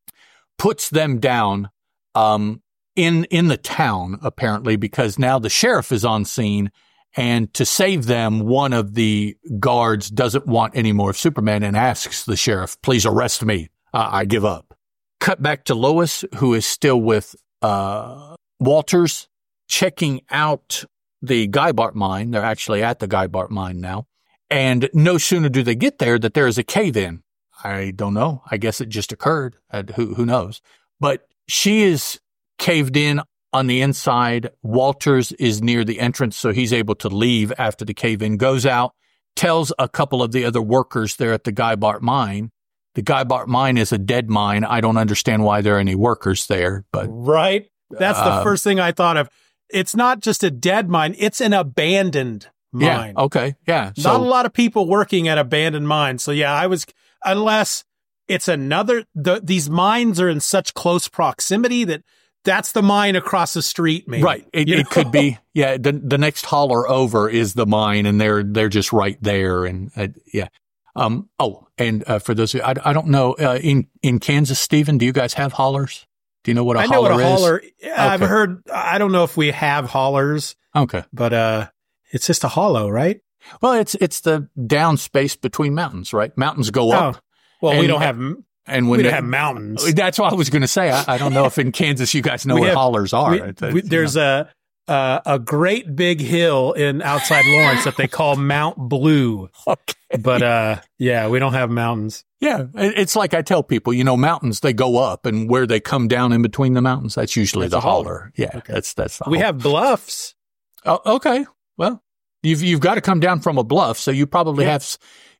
Puts them down um, in in the town, apparently, because now the sheriff is on scene. And to save them, one of the guards doesn't want any more of Superman and asks the sheriff, please arrest me. Uh, I give up. Cut back to Lois, who is still with uh, Walters, checking out the Guybart mine. They're actually at the Guybart mine now. And no sooner do they get there that there is a cave-in. I don't know. I guess it just occurred. Uh, who, who knows? But she is caved in on the inside. Walters is near the entrance, so he's able to leave after the cave-in, goes out, tells a couple of the other workers there at the Guybart mine. The Guybart mine is a dead mine. I don't understand why there are any workers there, but right. That's the uh, first thing I thought of. It's not just a dead mine. It's an abandoned mine. Yeah. Okay. Yeah. So, not a lot of people working at abandoned mines. So yeah, I was, unless it's another, the, these mines are in such close proximity that that's the mine across the street, maybe. Right. It, it could be. Yeah. The, the next holler over is the mine, and they're, they're just right there. And uh, yeah. Um, oh, and uh, for those of you, I, I don't know, uh, in, in Kansas, Stephen, do you guys have hollers? Do you know what a I holler know what a is? holler, I've okay. heard, I don't know if we have hollers. Okay. But uh, it's just a hollow, right? Well, it's it's the down space between mountains, right? Mountains go up. Oh. Well, and, we don't have and when we they, don't have mountains. That's what I was going to say. I, I don't know if in Kansas you guys know what have, hollers are. We, we, there's a uh, a great big hill in outside Lawrence that they call Mount Blue. Okay. But uh, yeah, we don't have mountains. Yeah, it's like I tell people, you know, mountains, they go up, and where they come down in between the mountains, that's usually that's the holler. holler. Yeah, okay. that's that's the We holler. have bluffs. Oh, okay. Well, you've you've got to come down from a bluff, so you probably yeah. have.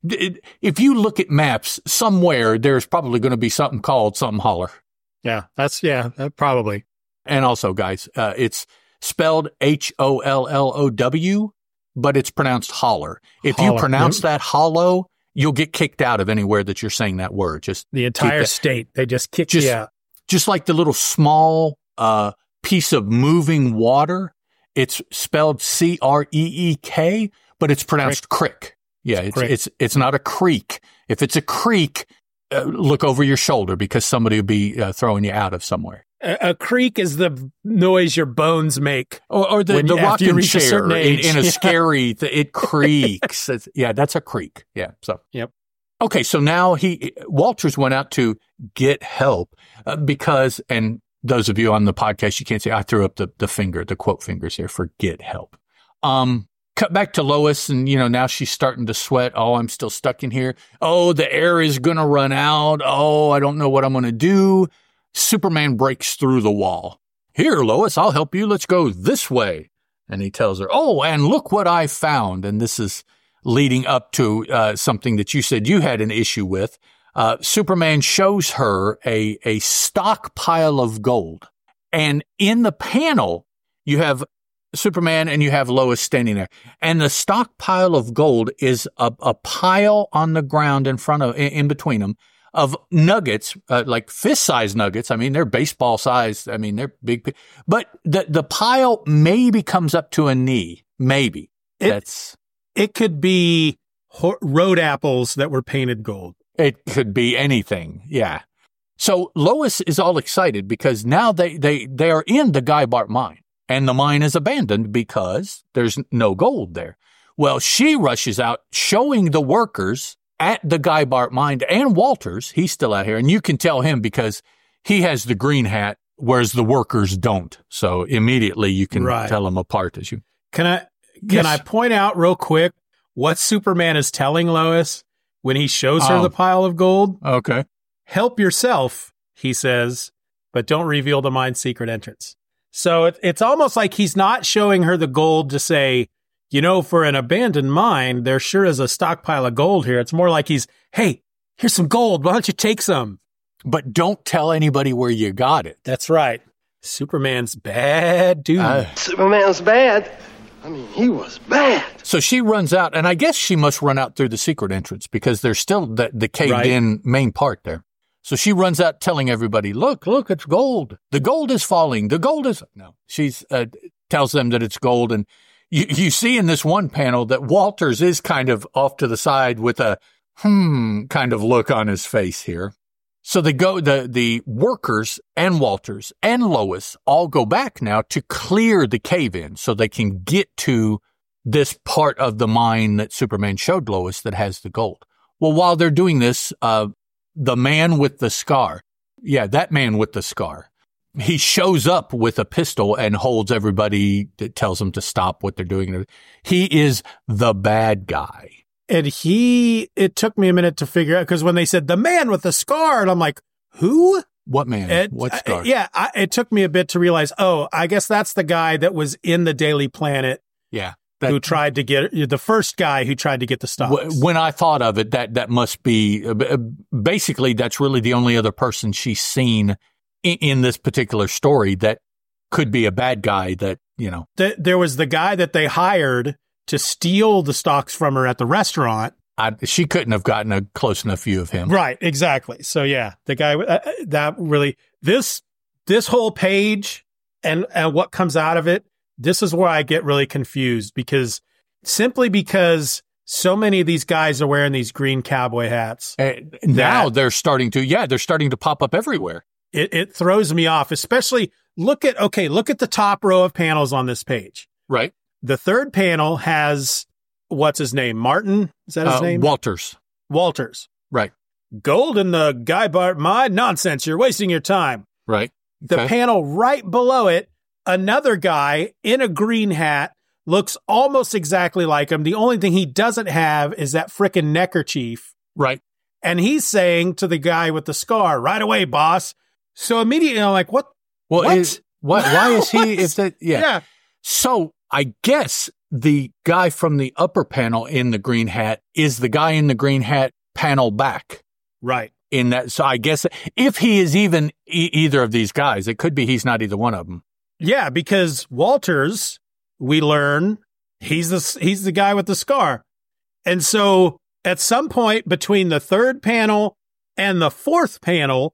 If you look at maps, somewhere there's probably going to be something called something holler. Yeah, that's yeah, that probably. And also, guys, uh, it's spelled H O L L O W, but it's pronounced holler. If holler. you pronounce that hollow, you'll get kicked out of anywhere that you're saying that word. Just the entire state, they just kick just, you out. Just like the little small uh, piece of moving water. It's spelled C R E E K, but it's pronounced crick. crick. Yeah, it's, it's it's it's not a creek. If it's a creek, uh, look over your shoulder because somebody will be uh, throwing you out of somewhere. A, a creak is the noise your bones make, or, or the, when, the rocking chair in, in a yeah. scary. Th- it creaks. It's, yeah, that's a creak. Yeah. So yep. Okay, so now he Walters went out to get help uh, because, and those of you on the podcast, you can't see I threw up the the finger, the quote fingers here for get help. Um. Cut back to Lois, and, you know, now she's starting to sweat. Oh, I'm still stuck in here. Oh, the air is going to run out. Oh, I don't know what I'm going to do. Superman breaks through the wall. Here, Lois, I'll help you. Let's go this way. And he tells her, oh, and look what I found. And this is leading up to uh, something that you said you had an issue with. Uh, Superman shows her a, a stockpile of gold. And in the panel, you have Superman and you have Lois standing there. And the stockpile of gold is a, a pile on the ground in front of, in, in between them of nuggets, uh, like fist-sized nuggets. I mean, they're baseball-sized. I mean, they're big. But the, the pile maybe comes up to a knee. Maybe. It, That's. It could be ho- road apples that were painted gold. It could be anything. Yeah. So Lois is all excited because now they, they, they are in the Guy Bart mine. And the mine is abandoned because there's no gold there. Well, she rushes out, showing the workers at the Guy Bart mine and Walters. He's still out here. And you can tell him because he has the green hat, whereas the workers don't. So immediately you can right. tell them apart as you. Can I, can yes. I point out real quick what Superman is telling Lois when he shows her oh. the pile of gold? Okay. Help yourself, he says, but don't reveal the mine's secret entrance. So it, it's almost like he's not showing her the gold to say, you know, for an abandoned mine, there sure is a stockpile of gold here. It's more like he's, hey, here's some gold. Why don't you take some? But don't tell anybody where you got it. That's right. Superman's bad dude. Uh, Superman's bad. I mean, he was bad. So she runs out, and I guess she must run out through the secret entrance because there's still the, the caved-in right. main part there. So she runs out telling everybody, look, look, it's gold. The gold is falling. The gold is... No, she's uh, tells them that it's gold. And you, you see in this one panel that Walters is kind of off to the side with a hmm kind of look on his face here. So they go, the, the workers and Walters and Lois all go back now to clear the cave-in so they can get to this part of the mine that Superman showed Lois that has the gold. Well, while they're doing this, uh, the man with the scar. Yeah, that man with the scar. He shows up with a pistol and holds everybody, tells them to stop what they're doing. He is the bad guy. And he, it took me a minute to figure out, because when they said the man with the scar, and I'm like, who? What man? It, what scar? Uh, yeah, I, it took me a bit to realize, oh, I guess that's the guy that was in the Daily Planet. Yeah. That, who tried to get the first guy who tried to get the stocks. When I thought of it, that that must be basically that's really the only other person she's seen in, in this particular story that could be a bad guy. That you know, the, there was the guy that they hired to steal the stocks from her at the restaurant. I, she couldn't have gotten a close enough view of him, right? Exactly. So yeah, the guy uh, that really this this whole page and and what comes out of it. This is where I get really confused because simply because so many of these guys are wearing these green cowboy hats. Uh, now they're starting to, yeah, they're starting to pop up everywhere. It, it throws me off, especially look at, okay, look at the top row of panels on this page. Right. The third panel has, what's his name? Martin? Is that his uh, name? Walters. Walters. Right. Gold in the Guy Bart mine? Nonsense. You're wasting your time. Right. Okay. The panel right below it, another guy in a green hat looks almost exactly like him. The only thing he doesn't have is that frickin' neckerchief. Right. And he's saying to the guy with the scar, right away, boss. So immediately I'm like, what? Well, what? Is, what, why is he, if that, yeah. yeah. So I guess the guy from the upper panel in the green hat is the guy in the green hat panel back. Right. In that. So I guess if he is even e- either of these guys, it could be he's not either one of them. Yeah, because Walters, we learn, he's the he's the guy with the scar. And so at some point between the third panel and the fourth panel,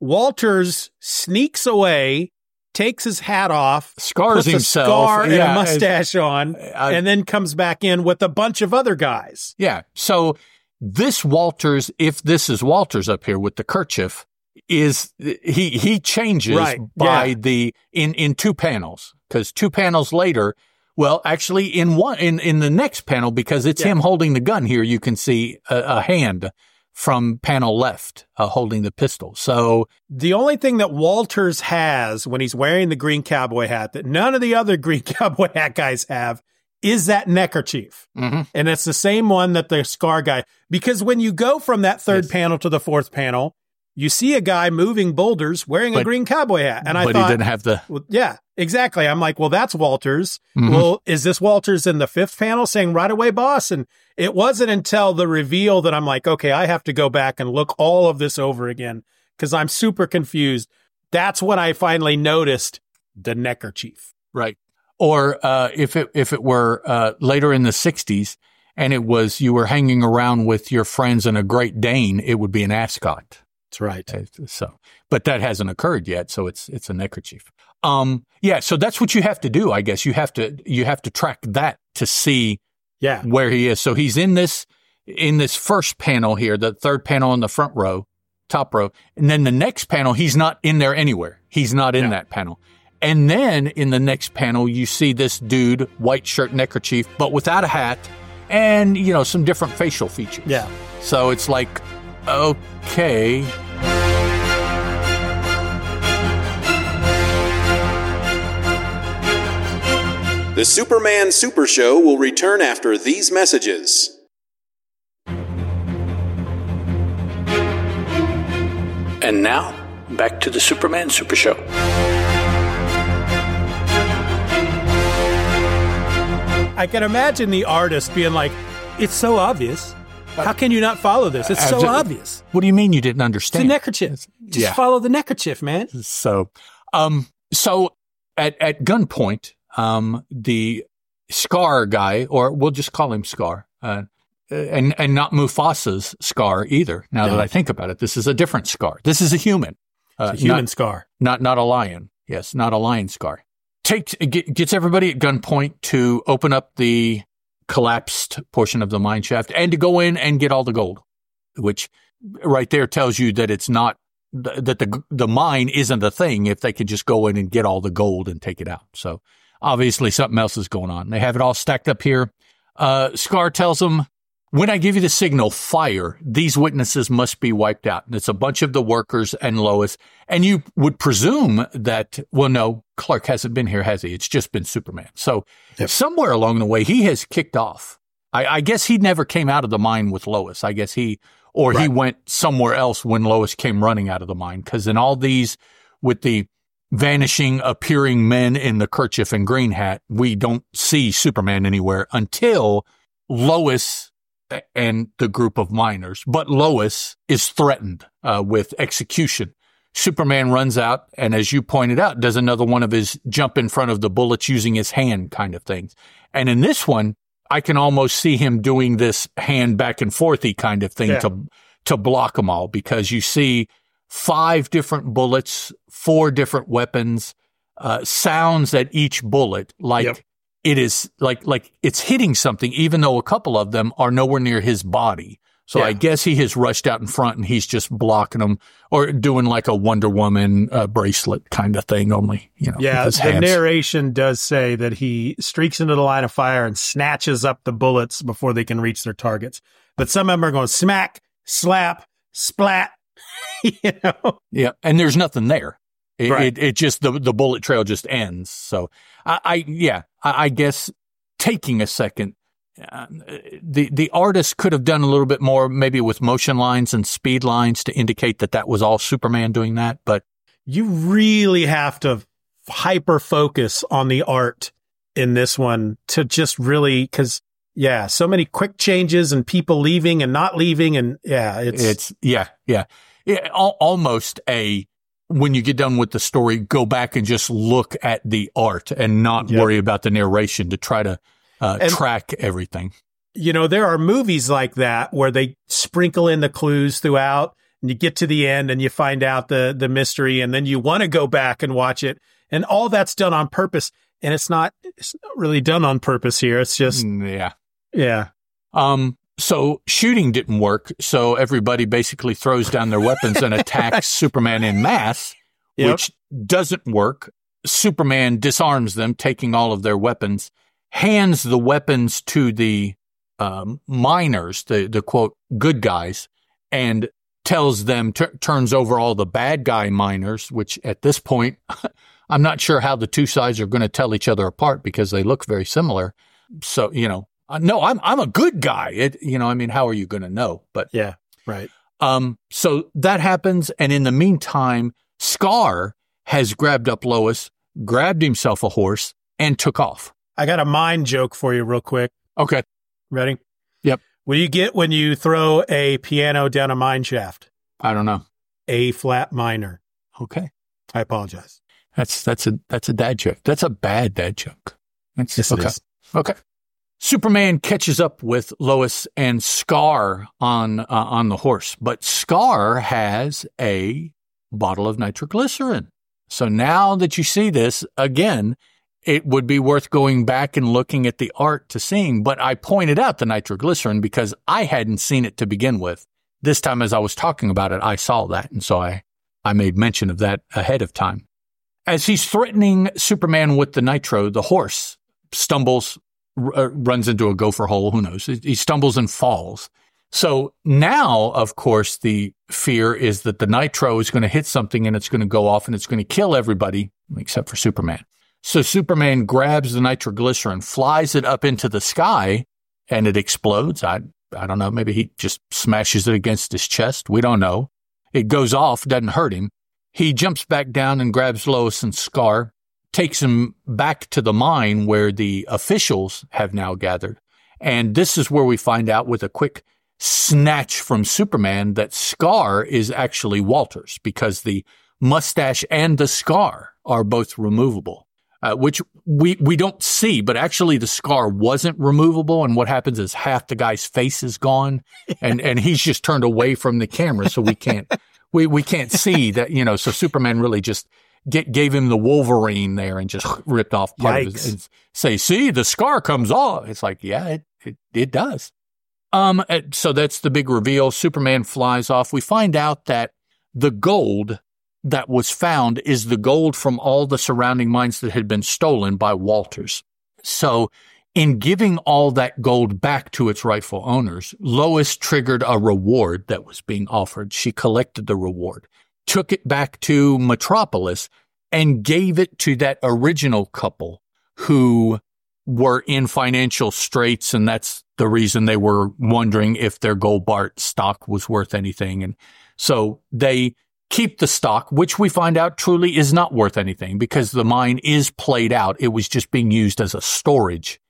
Walters sneaks away, takes his hat off, scars puts himself, a scar and yeah, a mustache on, I, and then comes back in with a bunch of other guys. Yeah. So this Walters, if this is Walters up here with the kerchief, is he he changes right. by yeah. the in in two panels, because two panels later, well, actually in one in in the next panel, because it's yeah. him holding the gun here, you can see a, a hand from panel left uh, holding the pistol. So the only thing that Walters has when he's wearing the green cowboy hat that none of the other green cowboy hat guys have is that neckerchief. Mm-hmm. And it's the same one that the scar guy, because when you go from that third yes. panel to the fourth panel, you see a guy moving boulders wearing but, a green cowboy hat. And I but thought, he didn't have the, well, yeah, exactly. I'm like, well, that's Walters. Mm-hmm. Well, is this Walters in the fifth panel saying right away, boss? And it wasn't until the reveal that I'm like, okay, I have to go back and look all of this over again because I'm super confused. That's when I finally noticed the neckerchief. Right. Or uh, if it if it were uh, later in the sixties and it was you were hanging around with your friends and a Great Dane, it would be an ascot. That's right. So, but that hasn't occurred yet, so it's it's a neckerchief. Um, yeah, so that's what you have to do, I guess. You have to you have to track that to see yeah. where he is. So he's in this in this first panel here, the third panel in the front row, top row, and then the next panel, he's not in there anywhere. He's not in yeah. that panel. And then in the next panel, you see this dude, white shirt, neckerchief, but without a hat, and you know some different facial features. Yeah. So it's like, okay. The Superman Super Show will return after these messages. And now, back to the Superman Super Show. I can imagine the artist being like, it's so obvious. How can you not follow this? It's so obvious. What do you mean you didn't understand? It's a neckerchief. Just yeah. follow the neckerchief, man. So, um, so at, at gunpoint, um, the Scar guy, or we'll just call him Scar, uh, and, and not Mufasa's Scar either. Now no. that I think about it, this is a different Scar. This is a human. Uh, it's a human not, Scar. Not, not a lion. Yes. Not a lion Scar. Takes, gets everybody at gunpoint to open up the collapsed portion of the mine shaft and to go in and get all the gold, which right there tells you that it's not, that the the mine isn't a thing if they could just go in and get all the gold and take it out. So obviously something else is going on. They have it all stacked up here. Uh, Scar tells them, when I give you the signal, fire, these witnesses must be wiped out. And it's a bunch of the workers and Lois. And you would presume that, well, no, Clark hasn't been here, has he? It's just been Superman. So yep. somewhere along the way, he has kicked off. I, I guess he never came out of the mine with Lois. I guess he, or right. he went somewhere else when Lois came running out of the mine. Because in all these, with the vanishing, appearing men in the kerchief and green hat, we don't see Superman anywhere until Lois and the group of miners. But Lois is threatened uh, with execution. Superman runs out, and as you pointed out, does another one of his jump in front of the bullets using his hand kind of things. And in this one, I can almost see him doing this hand back and forthy kind of thing yeah. to to block them all, because you see five different bullets, four different weapons, uh, sounds at each bullet, like yep. it is like, like it's hitting something, even though a couple of them are nowhere near his body. So yeah. I guess he has rushed out in front and he's just blocking them, or doing like a Wonder Woman uh, bracelet kind of thing, only, you know. Yeah, the hands. Narration does say that he streaks into the line of fire and snatches up the bullets before they can reach their targets. But some of them are going smack, slap, splat, you know. Yeah, and there's nothing there. It, right. it, it just, the, the bullet trail just ends. So I, I yeah, I, I guess taking a second, uh, the, the artist could have done a little bit more, maybe with motion lines and speed lines to indicate that that was all Superman doing that. But you really have to hyper focus on the art in this one to just really, cause yeah, so many quick changes and people leaving and not leaving. And yeah, it's, it's, yeah, yeah, yeah al- almost a, when you get done with the story, go back and just look at the art and not yep. worry about the narration to try to uh, and, track everything. You know, there are movies like that where they sprinkle in the clues throughout, and you get to the end and you find out the, the mystery, and then you want to go back and watch it. And all that's done on purpose. And it's not, it's not really done on purpose here. It's just, yeah. Yeah. Um, So shooting didn't work, so everybody basically throws down their weapons and attacks Superman en masse, yep. which doesn't work. Superman disarms them, taking all of their weapons, hands the weapons to the um, miners, the, the, quote, good guys, and tells them, t- turns over all the bad guy miners, which at this point, I'm not sure how the two sides are going to tell each other apart because they look very similar. So, you know. Uh, no, I'm I'm a good guy. It, you know, I mean, how are you going to know? But yeah, right. Um, so that happens, and in the meantime, Scar has grabbed up Lois, grabbed himself a horse, and took off. I got a mind joke for you, real quick. Okay, ready? Yep. What do you get when you throw a piano down a mine shaft? I don't know. A flat minor. Okay. I apologize. That's that's a that's a dad joke. That's a bad dad joke. It's, Yes, okay. it is. Okay. Superman catches up with Lois and Scar on uh, on the horse, but Scar has a bottle of nitroglycerin. So now that you see this again, it would be worth going back and looking at the art to seeing. But I pointed out the nitroglycerin because I hadn't seen it to begin with. This time, as I was talking about it, I saw that, and so I I made mention of that ahead of time. As he's threatening Superman with the nitro, the horse stumbles. R- runs into a gopher hole. Who knows? He stumbles and falls. So now, of course, the fear is that the nitro is going to hit something and it's going to go off and it's going to kill everybody except for Superman. So Superman grabs the nitroglycerin, flies it up into the sky, and it explodes. I I don't know. Maybe he just smashes it against his chest. We don't know. It goes off, doesn't hurt him. He jumps back down and grabs Lois and Scar, takes him back to the mine where the officials have now gathered. And this is where we find out with a quick snatch from Superman that Scar is actually Walters, because the mustache and the scar are both removable, uh, which we, we don't see, but actually the scar wasn't removable. And what happens is half the guy's face is gone and, and he's just turned away from the camera. So we can't, we, we can't see that, you know, so Superman really just Get, gave him the Wolverine there and just ripped off part Yikes. of his, and say, see, the scar comes off. It's like, yeah, it, it, it does. Um, so that's the big reveal. Superman flies off. We find out that the gold that was found is the gold from all the surrounding mines that had been stolen by Walters. So in giving all that gold back to its rightful owners, Lois triggered a reward that was being offered. She collected the reward, took it back to Metropolis, and gave it to that original couple who were in financial straits, and that's the reason they were wondering if their Goldbart stock was worth anything. And so they keep the stock, which we find out truly is not worth anything because the mine is played out. It was just being used as a storage.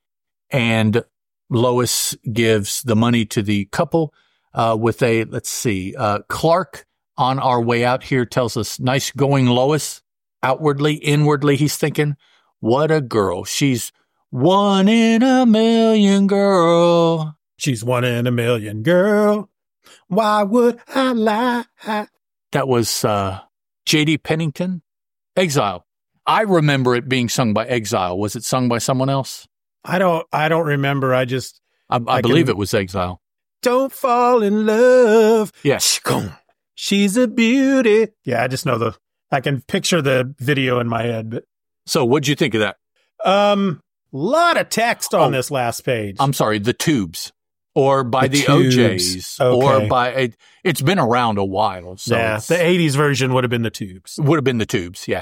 And Lois gives the money to the couple uh, with a, let's see, uh, Clark on our way out here tells us, nice going, Lois. Outwardly, inwardly, he's thinking, what a girl. She's one in a million girl. She's one in a million girl. Why would I lie? That was uh, J D Pennington, Exile. I remember it being sung by Exile. Was it sung by someone else? I don't, I don't remember. I just, I, I, I believe can- it was Exile. don't fall in love. Yes. She's a beauty. Yeah, I just know the, I can picture the video in my head, but, So what'd you think of that? um, lot of text on Oh, this last page. I'm sorry, the Tubes. Or by the, The O Tubes. Js. Okay. Or by, it, it's been around a while. So yeah, it's- the eighties version would have been the Tubes. would have been the Tubes, yeah.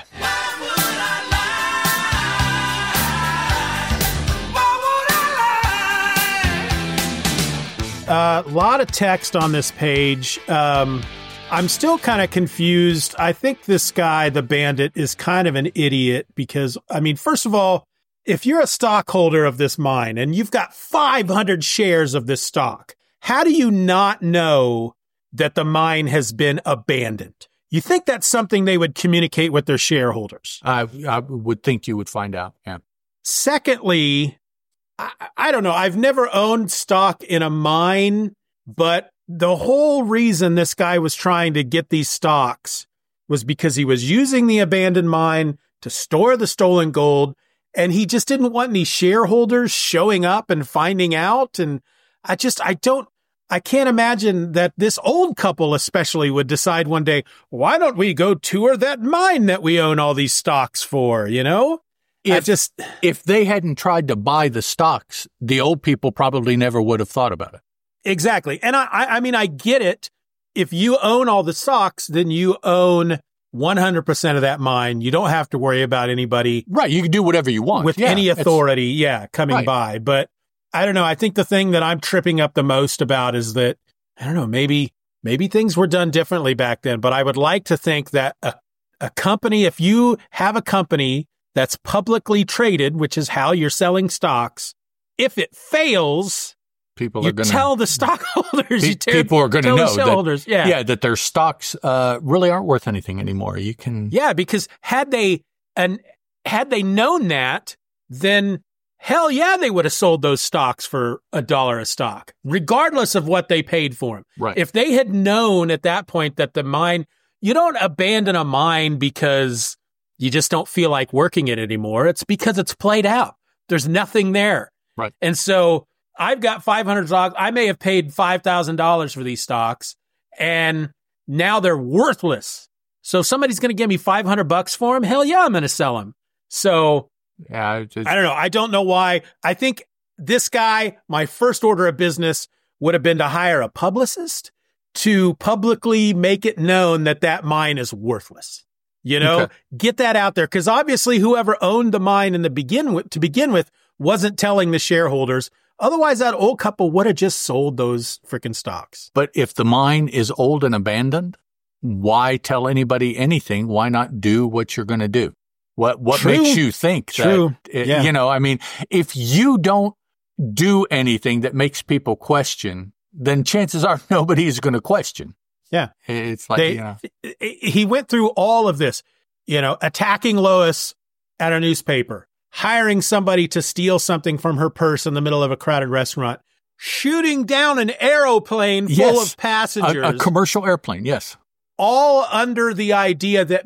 A uh, lot of text on this page. Um, I'm still kind of confused. I think this guy, the bandit, is kind of an idiot because, I mean, first of all, if you're a stockholder of this mine and you've got five hundred shares of this stock, how do you not know that the mine has been abandoned? You think that's something they would communicate with their shareholders. I, I would think you would find out, yeah. Secondly, I, I don't know. I've never owned stock in a mine, but the whole reason this guy was trying to get these stocks was because he was using the abandoned mine to store the stolen gold, and he just didn't want any shareholders showing up and finding out. And I just, I don't, I can't imagine that this old couple especially would decide one day, why don't we go tour that mine that we own all these stocks for, you know? I If- just, If they hadn't tried to buy the stocks, the old people probably never would have thought about it. exactly. And I, I, I mean, I get it. If you own all the stocks, then you own one hundred percent of that mine. You don't have to worry about anybody Right, you can do whatever you want. with Yeah, any it's- authority, yeah, coming Right. by. But I don't know. I think the thing that I'm tripping up the most about is that, I don't know, maybe, maybe things were done differently back then, but I would like to think that a, a company, if you have a company that's publicly traded, which is how you're selling stocks, if it fails, People you are going to tell the stockholders, you tell, people are going to tell the know that, shareholders, yeah. yeah, that their stocks uh, really aren't worth anything anymore. You can Yeah, because had they and had they known that, then hell yeah, they would have sold those stocks for a dollar a stock, regardless of what they paid for them. Right. If they had known at that point that the mine, you don't abandon a mine because you just don't feel like working it anymore. It's because it's played out. There's nothing there. Right. And so I've got five hundred stocks. I may have paid five thousand dollars for these stocks, and now they're worthless. So if somebody's going to give me five hundred bucks for them, hell yeah, I'm going to sell them. So yeah, just, I don't know. I don't know why. I think this guy, my first order of business would have been to hire a publicist to publicly make it known that that mine is worthless. You know, okay. Get that out there. Because obviously whoever owned the mine in the begin with, to begin with wasn't telling the shareholders. Otherwise, that old couple would have just sold those freaking stocks. But if the mine is old and abandoned, why tell anybody anything? Why not do what you're going to do? What what True. makes you think True. that, Yeah. you know, I mean, if you don't do anything that makes people question, then chances are nobody is going to question. Yeah. It's like, they, you know. He went through all of this, you know, attacking Lois at a newspaper, hiring somebody to steal something from her purse in the middle of a crowded restaurant, shooting down an aeroplane full Yes. of passengers. A, a commercial airplane, yes. All under the idea that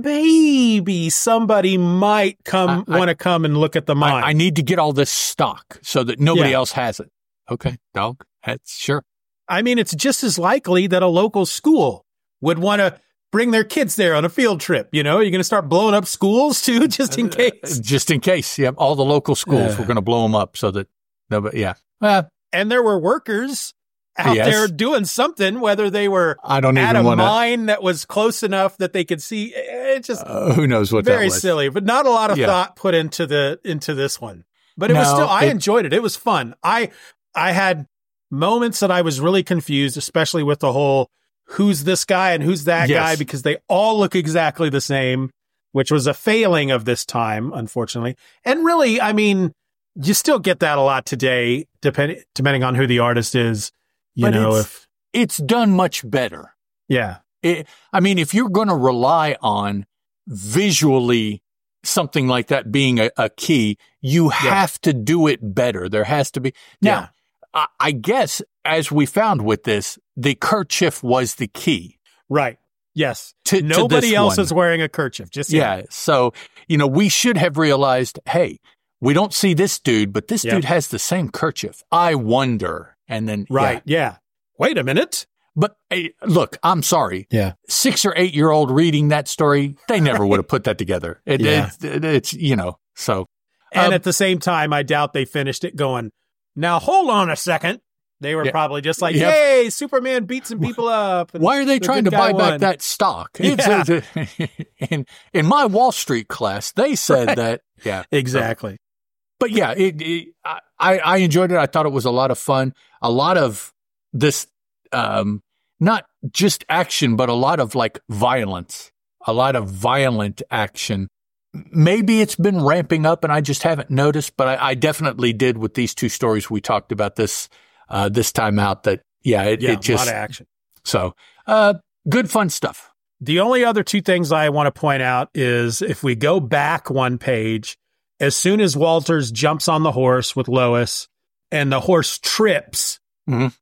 maybe somebody might come want to come and look at the mine. I, I need to get all this stock so that nobody Yeah. else has it. Okay, dog, that's sure. I mean, it's just as likely that a local school would want to bring their kids there on a field trip. You know, you're going to start blowing up schools too, just in case. Just in case. Yeah, all the local schools, Uh. we're going to blow them up so that nobody, yeah. Uh, And there were workers out Yes. there doing something, whether they were I don't at even a wanna- mine that was close enough that they could see. It's just uh, who knows what very that was. silly, but not a lot of Yeah. thought put into the into this one. But it was No, still, I it- enjoyed it. It was fun. I I had moments that I was really confused, especially with the whole who's this guy and who's that Yes. guy, because they all look exactly the same, which was a failing of this time, unfortunately. And really, I mean, you still get that a lot today, depending depending on who the artist is. You But know, it's, if it's done much better. yeah, It, I mean, if you're going to rely on visually something like that being a, a key, you have to do it better. There has to be. Now, I, I guess as we found with this, the kerchief was the key. right, yes. To, to Nobody this else one. is wearing a kerchief. Just Yeah. him. So, you know, we should have realized, hey, we don't see this dude, but this Yep. dude has the same kerchief. I wonder. And then, right, yeah. yeah. Wait a minute. But hey, look, I'm sorry. Yeah. Six or eight year old reading that story, they never would have put that together. It, Yeah. it, it, it's, you know, so. And um, at the same time, I doubt they finished it going, now hold on a second. They were Yeah. probably just like, Yep. hey, Superman beat some people up. and why are they the trying to good buy guy back won." that stock? It's, Yeah. it's- in, in my Wall Street class, they said Right. that. Yeah. Exactly. But yeah, it, it, I, I enjoyed it. I thought it was a lot of fun. A lot of this, um, not just action, but a lot of like violence, a lot of violent action. Maybe it's been ramping up and I just haven't noticed, but I, I definitely did with these two stories we talked about this, uh, this time out that, yeah, it, Yeah, it just, a lot of action. so, uh, good fun stuff. The only other two things I want to point out is if we go back one page, as soon as Walters jumps on the horse with Lois and the horse trips, Mhm.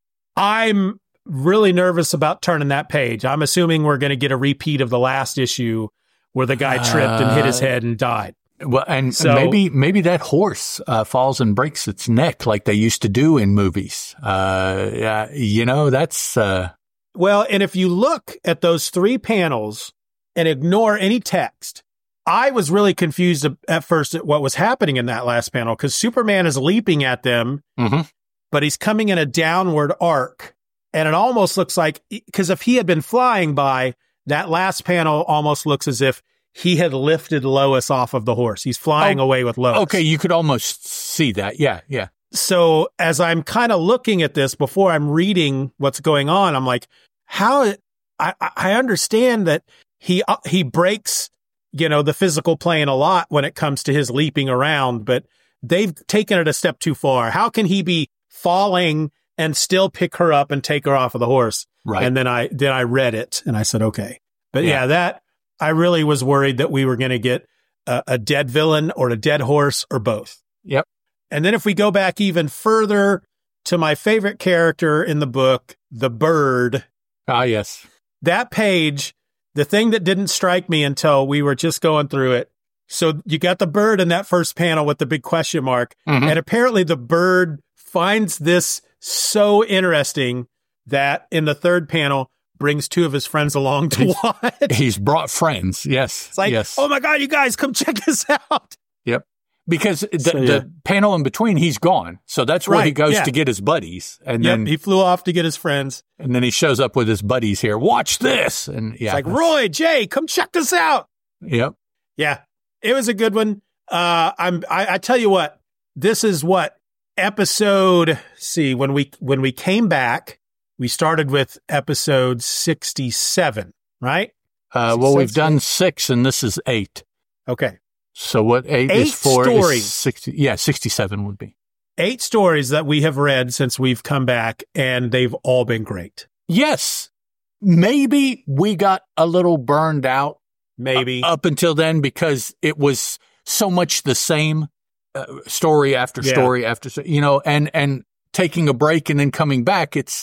I'm really nervous about turning that page. I'm assuming we're going to get a repeat of the last issue where the guy tripped and hit his Uh, head and died. Well, and So- maybe maybe that horse uh, falls and breaks its neck like they used to do in movies. Uh, yeah, you know, that's uh, Well, and if you look at those three panels and ignore any text, I was really confused at first at what was happening in that last panel because Superman is leaping at them, Mhm. but he's coming in a downward arc. And it almost looks like, because if he had been flying by, that last panel almost looks as if he had lifted Lois off of the horse. He's flying Oh, away with Lois. okay. You could almost see that. Yeah, yeah. So as I'm kind of looking at this before I'm reading what's going on, I'm like, how I, I understand that he, uh, he breaks, you know, the physical plane a lot when it comes to his leaping around, but they've taken it a step too far. How can he be falling and still pick her up and take her off of the horse? Right. And then I, then I read it and I said, okay, but yeah, Yeah. that I really was worried that we were going to get a, a dead villain or a dead horse or both. Yep. And then if we go back even further to my favorite character in the book, the bird. Ah, yes. That page, the thing that didn't strike me until we were just going through it. So you got the bird in that first panel with the big question mark. Mm-hmm. And apparently the bird finds this so interesting that in the third panel brings two of his friends along to he's, watch. He's brought friends. Yes. It's like, yes. oh my God, you guys come check this out. Yep. Because the, so, yeah. the panel in between, he's gone. So that's where right, he goes yeah. to get his buddies. And yep, then he flew off to get his friends. And then he shows up with his buddies here. Watch this. And yeah. It's like, Roy, Jay, come check this out. Yep. Yeah. It was a good one. Uh, I'm, I, I tell you what, this is what episode, see, when we, when we came back, we started with episode sixty-seven, right? Uh, well, we've done six and this is eight. Okay. So what eight, eight is for stories. is sixty. Yeah, sixty-seven would be. Eight stories that we have read since we've come back, and they've all been great. Yes. Maybe we got a little burned out. Maybe. Uh, up until then, because it was so much the same uh, story after yeah. story after, you know, and, and taking a break and then coming back. It's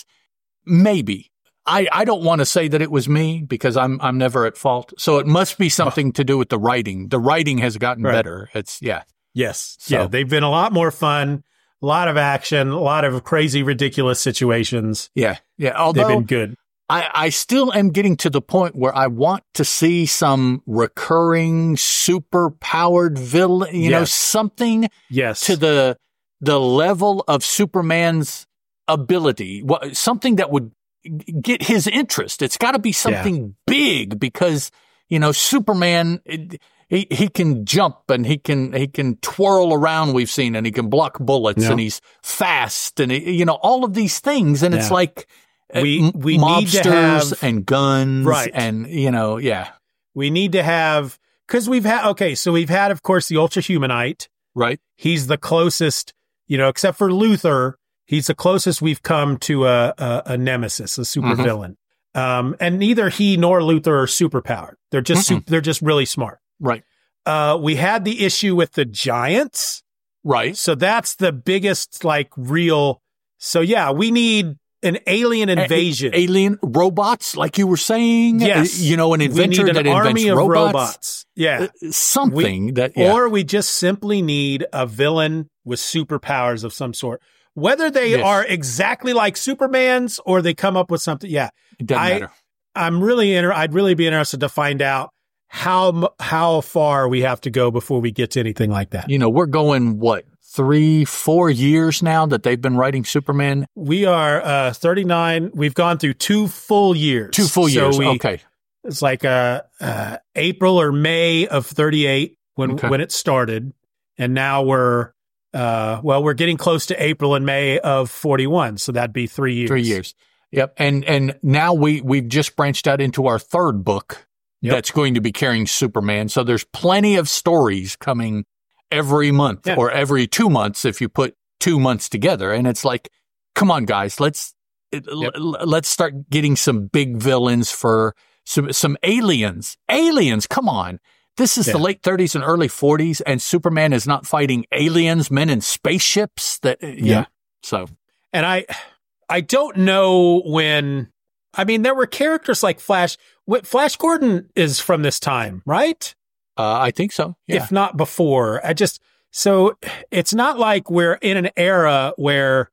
maybe. I, I don't want to say that it was me because I'm I'm never at fault. So it must be something to do with the writing. The writing has gotten right. better. It's yeah. Yes. So. Yeah. They've been a lot more fun, a lot of action, a lot of crazy, ridiculous situations. Yeah. Yeah. Although they've been good. I, I still am getting to the point where I want to see some recurring super powered villain, you yes. know, something yes. to the the level of Superman's ability, what, something that would get his interest. It's got to be something yeah. big because, you know, Superman, it, he, he can jump and he can, he can twirl around, we've seen, and he can block bullets yeah. and he's fast and, he, you know, all of these things. And yeah. it's like we, we mobsters need to have, and guns right. and, you know, yeah. We need to have, cause we've had, okay, so we've had, of course, the Ultra Humanite. Right. He's the closest, you know, except for Luthor. He's the closest we've come to a, a, a nemesis, a supervillain. Mm-hmm. Um, and neither he nor Luthor are superpowered. They're just su- they're just really smart. Right. Uh, we had the issue with the giants. Right. So that's the biggest, like, real. So yeah, we need an alien invasion. A- alien robots, like you were saying. Yes. You know, an inventor we need an that army invents of robots. robots. Yeah. Uh, something we, that. Yeah. Or we just simply need a villain with superpowers of some sort. Whether they yes. are exactly like Superman's or they come up with something, yeah, it doesn't I, matter. I'm really inter- I'd really be interested to find out how how far we have to go before we get to anything like that. You know, we're going what three, four years now that they've been writing Superman. We are uh, thirty-nine. We've gone through two full years. Two full years. So we, okay, it's like uh, uh, April or May of thirty-eight when okay. when it started, and now we're. Uh, well, we're getting close to April and May of forty-one, so that'd be three years. Three years. Yep. And and now we we've just branched out into our third book yep. that's going to be carrying Superman. So there's plenty of stories coming every month yeah. or every two months if you put two months together. And it's like, come on, guys, let's yep. l- let's start getting some big villains for some some aliens. Aliens, come on. This is yeah. the late thirties and early forties, and Superman is not fighting aliens, men in spaceships. That yeah. yeah. So, and I, I don't know when. I mean, there were characters like Flash. Flash Gordon is from this time, right? Uh, I think so. Yeah. If not before, I just so it's not like we're in an era where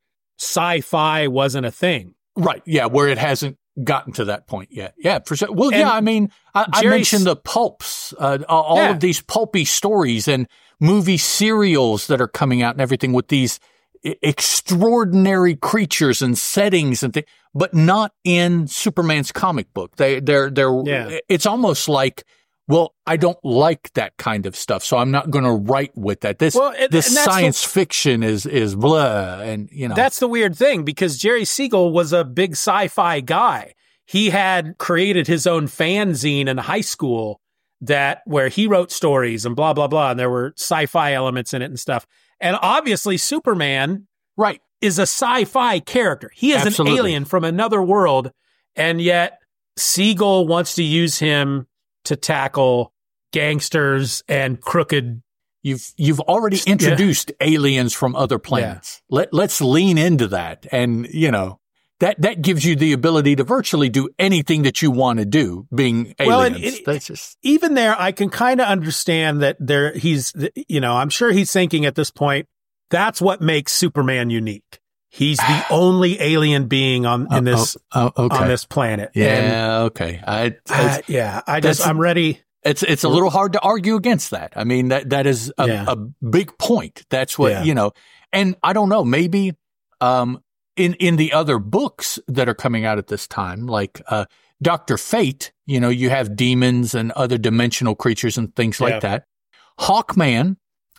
sci-fi wasn't a thing, right? Yeah, where it hasn't gotten to that point yet. Yeah, for sure. Well, and yeah, I mean, I, I mentioned the pulps, uh, all yeah. of these pulpy stories and movie serials that are coming out and everything with these extraordinary creatures and settings and things, but not in Superman's comic book. They, they're, they're, yeah. it's almost like, well, I don't like that kind of stuff, so I'm not going to write with that. This, well, it, this science the, fiction is, is blah, and, you know. That's the weird thing, because Jerry Siegel was a big sci-fi guy. He had created his own fanzine in high school that, where he wrote stories and blah, blah, blah, and there were sci-fi elements in it and stuff. And obviously Superman right. is a sci-fi character. He is Absolutely. an alien from another world, and yet Siegel wants to use him to tackle gangsters and crooked, You've you've already introduced yeah. aliens from other planets. Yeah. Let let's lean into that, and you know that that gives you the ability to virtually do anything that you want to do. Being aliens, well, and it, That's just... even there, I can kind of understand that there. He's you know I'm sure he's thinking at this point that's what makes Superman unique. He's the only alien being on in this oh, oh, okay. on this planet. Yeah, and, okay. I, uh, yeah, I just I'm ready. It's it's a little hard to argue against that. I mean, that that is a, yeah. a big point. That's what, yeah. you know, and I don't know, maybe um, in, in the other books that are coming out at this time, like uh, Doctor Fate, you know, you have demons and other dimensional creatures and things like yeah. that. Hawkman,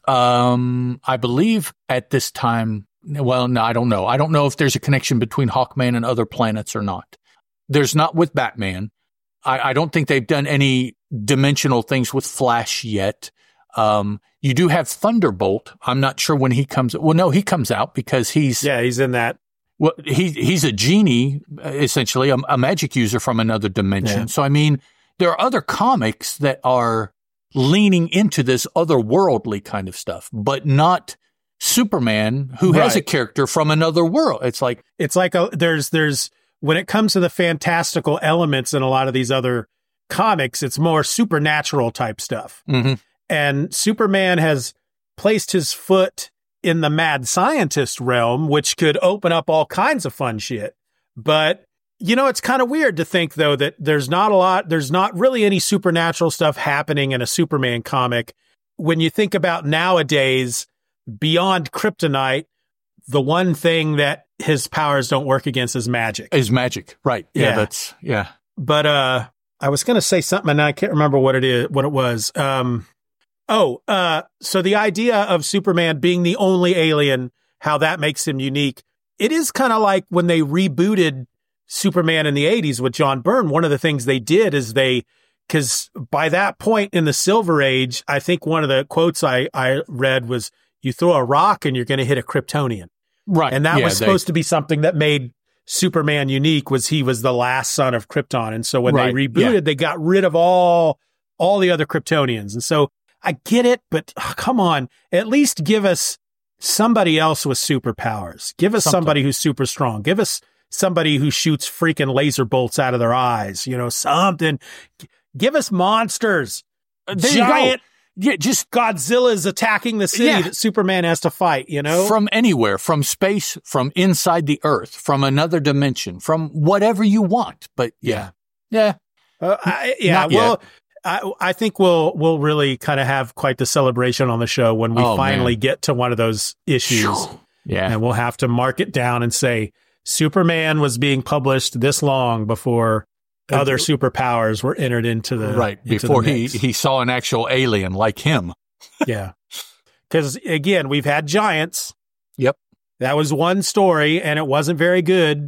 um, I believe at this time, well, no, I don't know. I don't know if there's a connection between Hawkman and other planets or not. There's not with Batman. I, I don't think they've done any dimensional things with Flash yet. Um, you do have Thunderbolt. I'm not sure when he comes. Well, no, he comes out because he's yeah, he's in that. Well, he he's a genie, essentially a, a magic user from another dimension. Yeah. So I mean, there are other comics that are leaning into this otherworldly kind of stuff, but not Superman, who right. has a character from another world. It's like it's like a, there's there's when it comes to the fantastical elements in a lot of these other comics, it's more supernatural type stuff. Mm-hmm. And Superman has placed his foot in the mad scientist realm, which could open up all kinds of fun shit. But, you know, it's kind of weird to think, though, that there's not a lot, there's not really any supernatural stuff happening in a Superman comic. When you think about nowadays, beyond kryptonite, the one thing that his powers don't work against is magic. Is magic, right. Yeah, yeah. that's, yeah. But, uh, I was going to say something and I can't remember what it is, what it was. Um, oh, uh, so the idea of Superman being the only alien, how that makes him unique. It is kind of like when they rebooted Superman in the eighties with John Byrne. One of the things they did is they, because by that point in the Silver Age, I think one of the quotes I, I read was, you throw a rock and you're going to hit a Kryptonian. Right. And that yeah, was they, supposed to be something that made Superman unique, was he was the last son of Krypton. And so when right, they rebooted, yeah. they got rid of all, all the other Kryptonians. And so I get it, but oh, come on, at least give us somebody else with superpowers. Give us Something. somebody who's super strong. Give us somebody who shoots freaking laser bolts out of their eyes, you know, something. Give us monsters. Uh, there Giant. You go. Yeah, just Godzilla's attacking the city yeah. that Superman has to fight, you know? From anywhere, from space, from inside the earth, from another dimension, from whatever you want. But yeah. Yeah. Uh, I, yeah. Not well, yet. I, I think we'll, we'll really kind of have quite the celebration on the show when we oh, finally man. get to one of those issues. Yeah. And we'll have to mark it down and say, Superman was being published this long before other superpowers were entered into the right into before the he he saw an actual alien like him. Yeah, because again, we've had giants. Yep, that was one story, and it wasn't very good.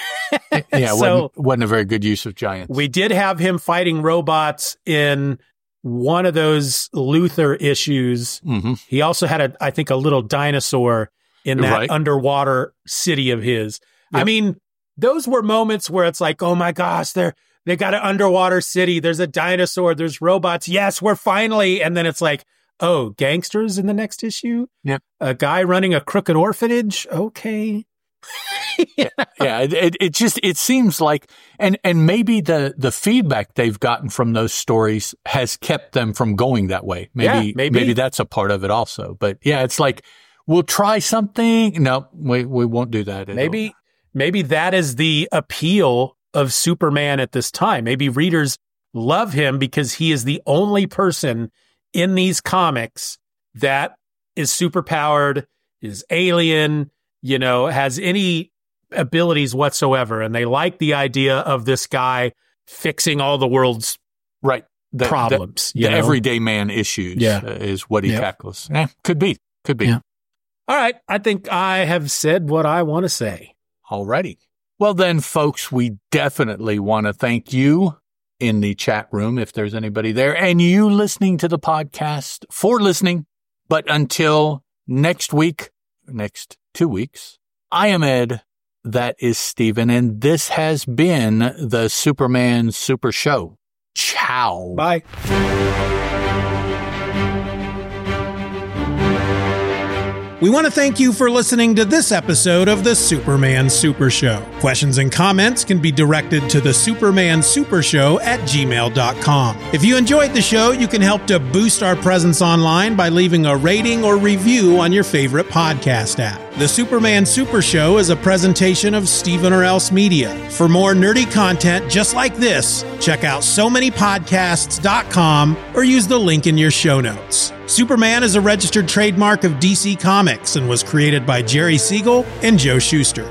yeah, so wasn't, wasn't a very good use of giants. We did have him fighting robots in one of those Luthor issues. Mm-hmm. He also had a, I think, a little dinosaur in that right. underwater city of his. Yep. I mean, those were moments where it's like, oh my gosh, they're, they got an underwater city. There's a dinosaur. There's robots. Yes, we're finally. And then it's like, oh, gangsters in the next issue? Yep. A guy running a crooked orphanage? Okay. yeah, yeah it, it just, it seems like, and, and maybe the, the feedback they've gotten from those stories has kept them from going that way. Maybe, yeah, maybe. maybe that's a part of it also. But yeah, it's like, we'll try something. No, we, we won't do that. Maybe. All. Maybe that is the appeal of Superman at this time. Maybe readers love him because he is the only person in these comics that is superpowered, is alien, you know, has any abilities whatsoever. And they like the idea of this guy fixing all the world's right the, problems. The, you the know? everyday man issues yeah. uh, is what he yep. tackles. Eh, could be. Could be. Yeah. All right. I think I have said what I want to say. Alrighty. Well then, folks, we definitely want to thank you in the chat room, if there's anybody there, and you listening to the podcast for listening. But until next week, next two weeks, I am Ed, that is Steven, and this has been the Superman Super Show. Ciao. Bye. We want to thank you for listening to this episode of the Superman Super Show. Questions and comments can be directed to the Superman Super Show at gmail dot com. If you enjoyed the show, you can help to boost our presence online by leaving a rating or review on your favorite podcast app. The Superman Super Show is a presentation of Stephen or Else Media. For more nerdy content just like this, check out so many podcasts dot com or use the link in your show notes. Superman is a registered trademark of D C Comics and was created by Jerry Siegel and Joe Shuster.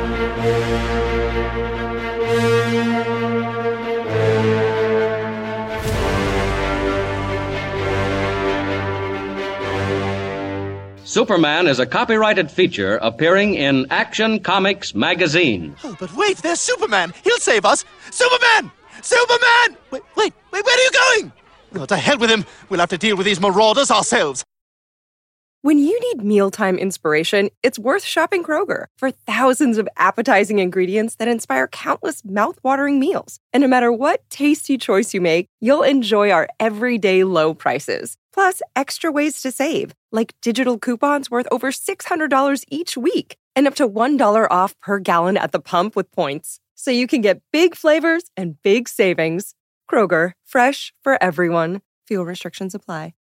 Superman is a copyrighted feature appearing in Action Comics magazine. Oh, but wait, there's Superman. He'll save us. Superman! Superman! Wait, wait, wait, where are you going? Oh, to hell with him. We'll have to deal with these marauders ourselves. When you need mealtime inspiration, it's worth shopping Kroger for thousands of appetizing ingredients that inspire countless mouth-watering meals. And no matter what tasty choice you make, you'll enjoy our everyday low prices. Plus, extra ways to save, like digital coupons worth over six hundred dollars each week and up to one dollar off per gallon at the pump with points. So you can get big flavors and big savings. Kroger, fresh for everyone. Fuel restrictions apply.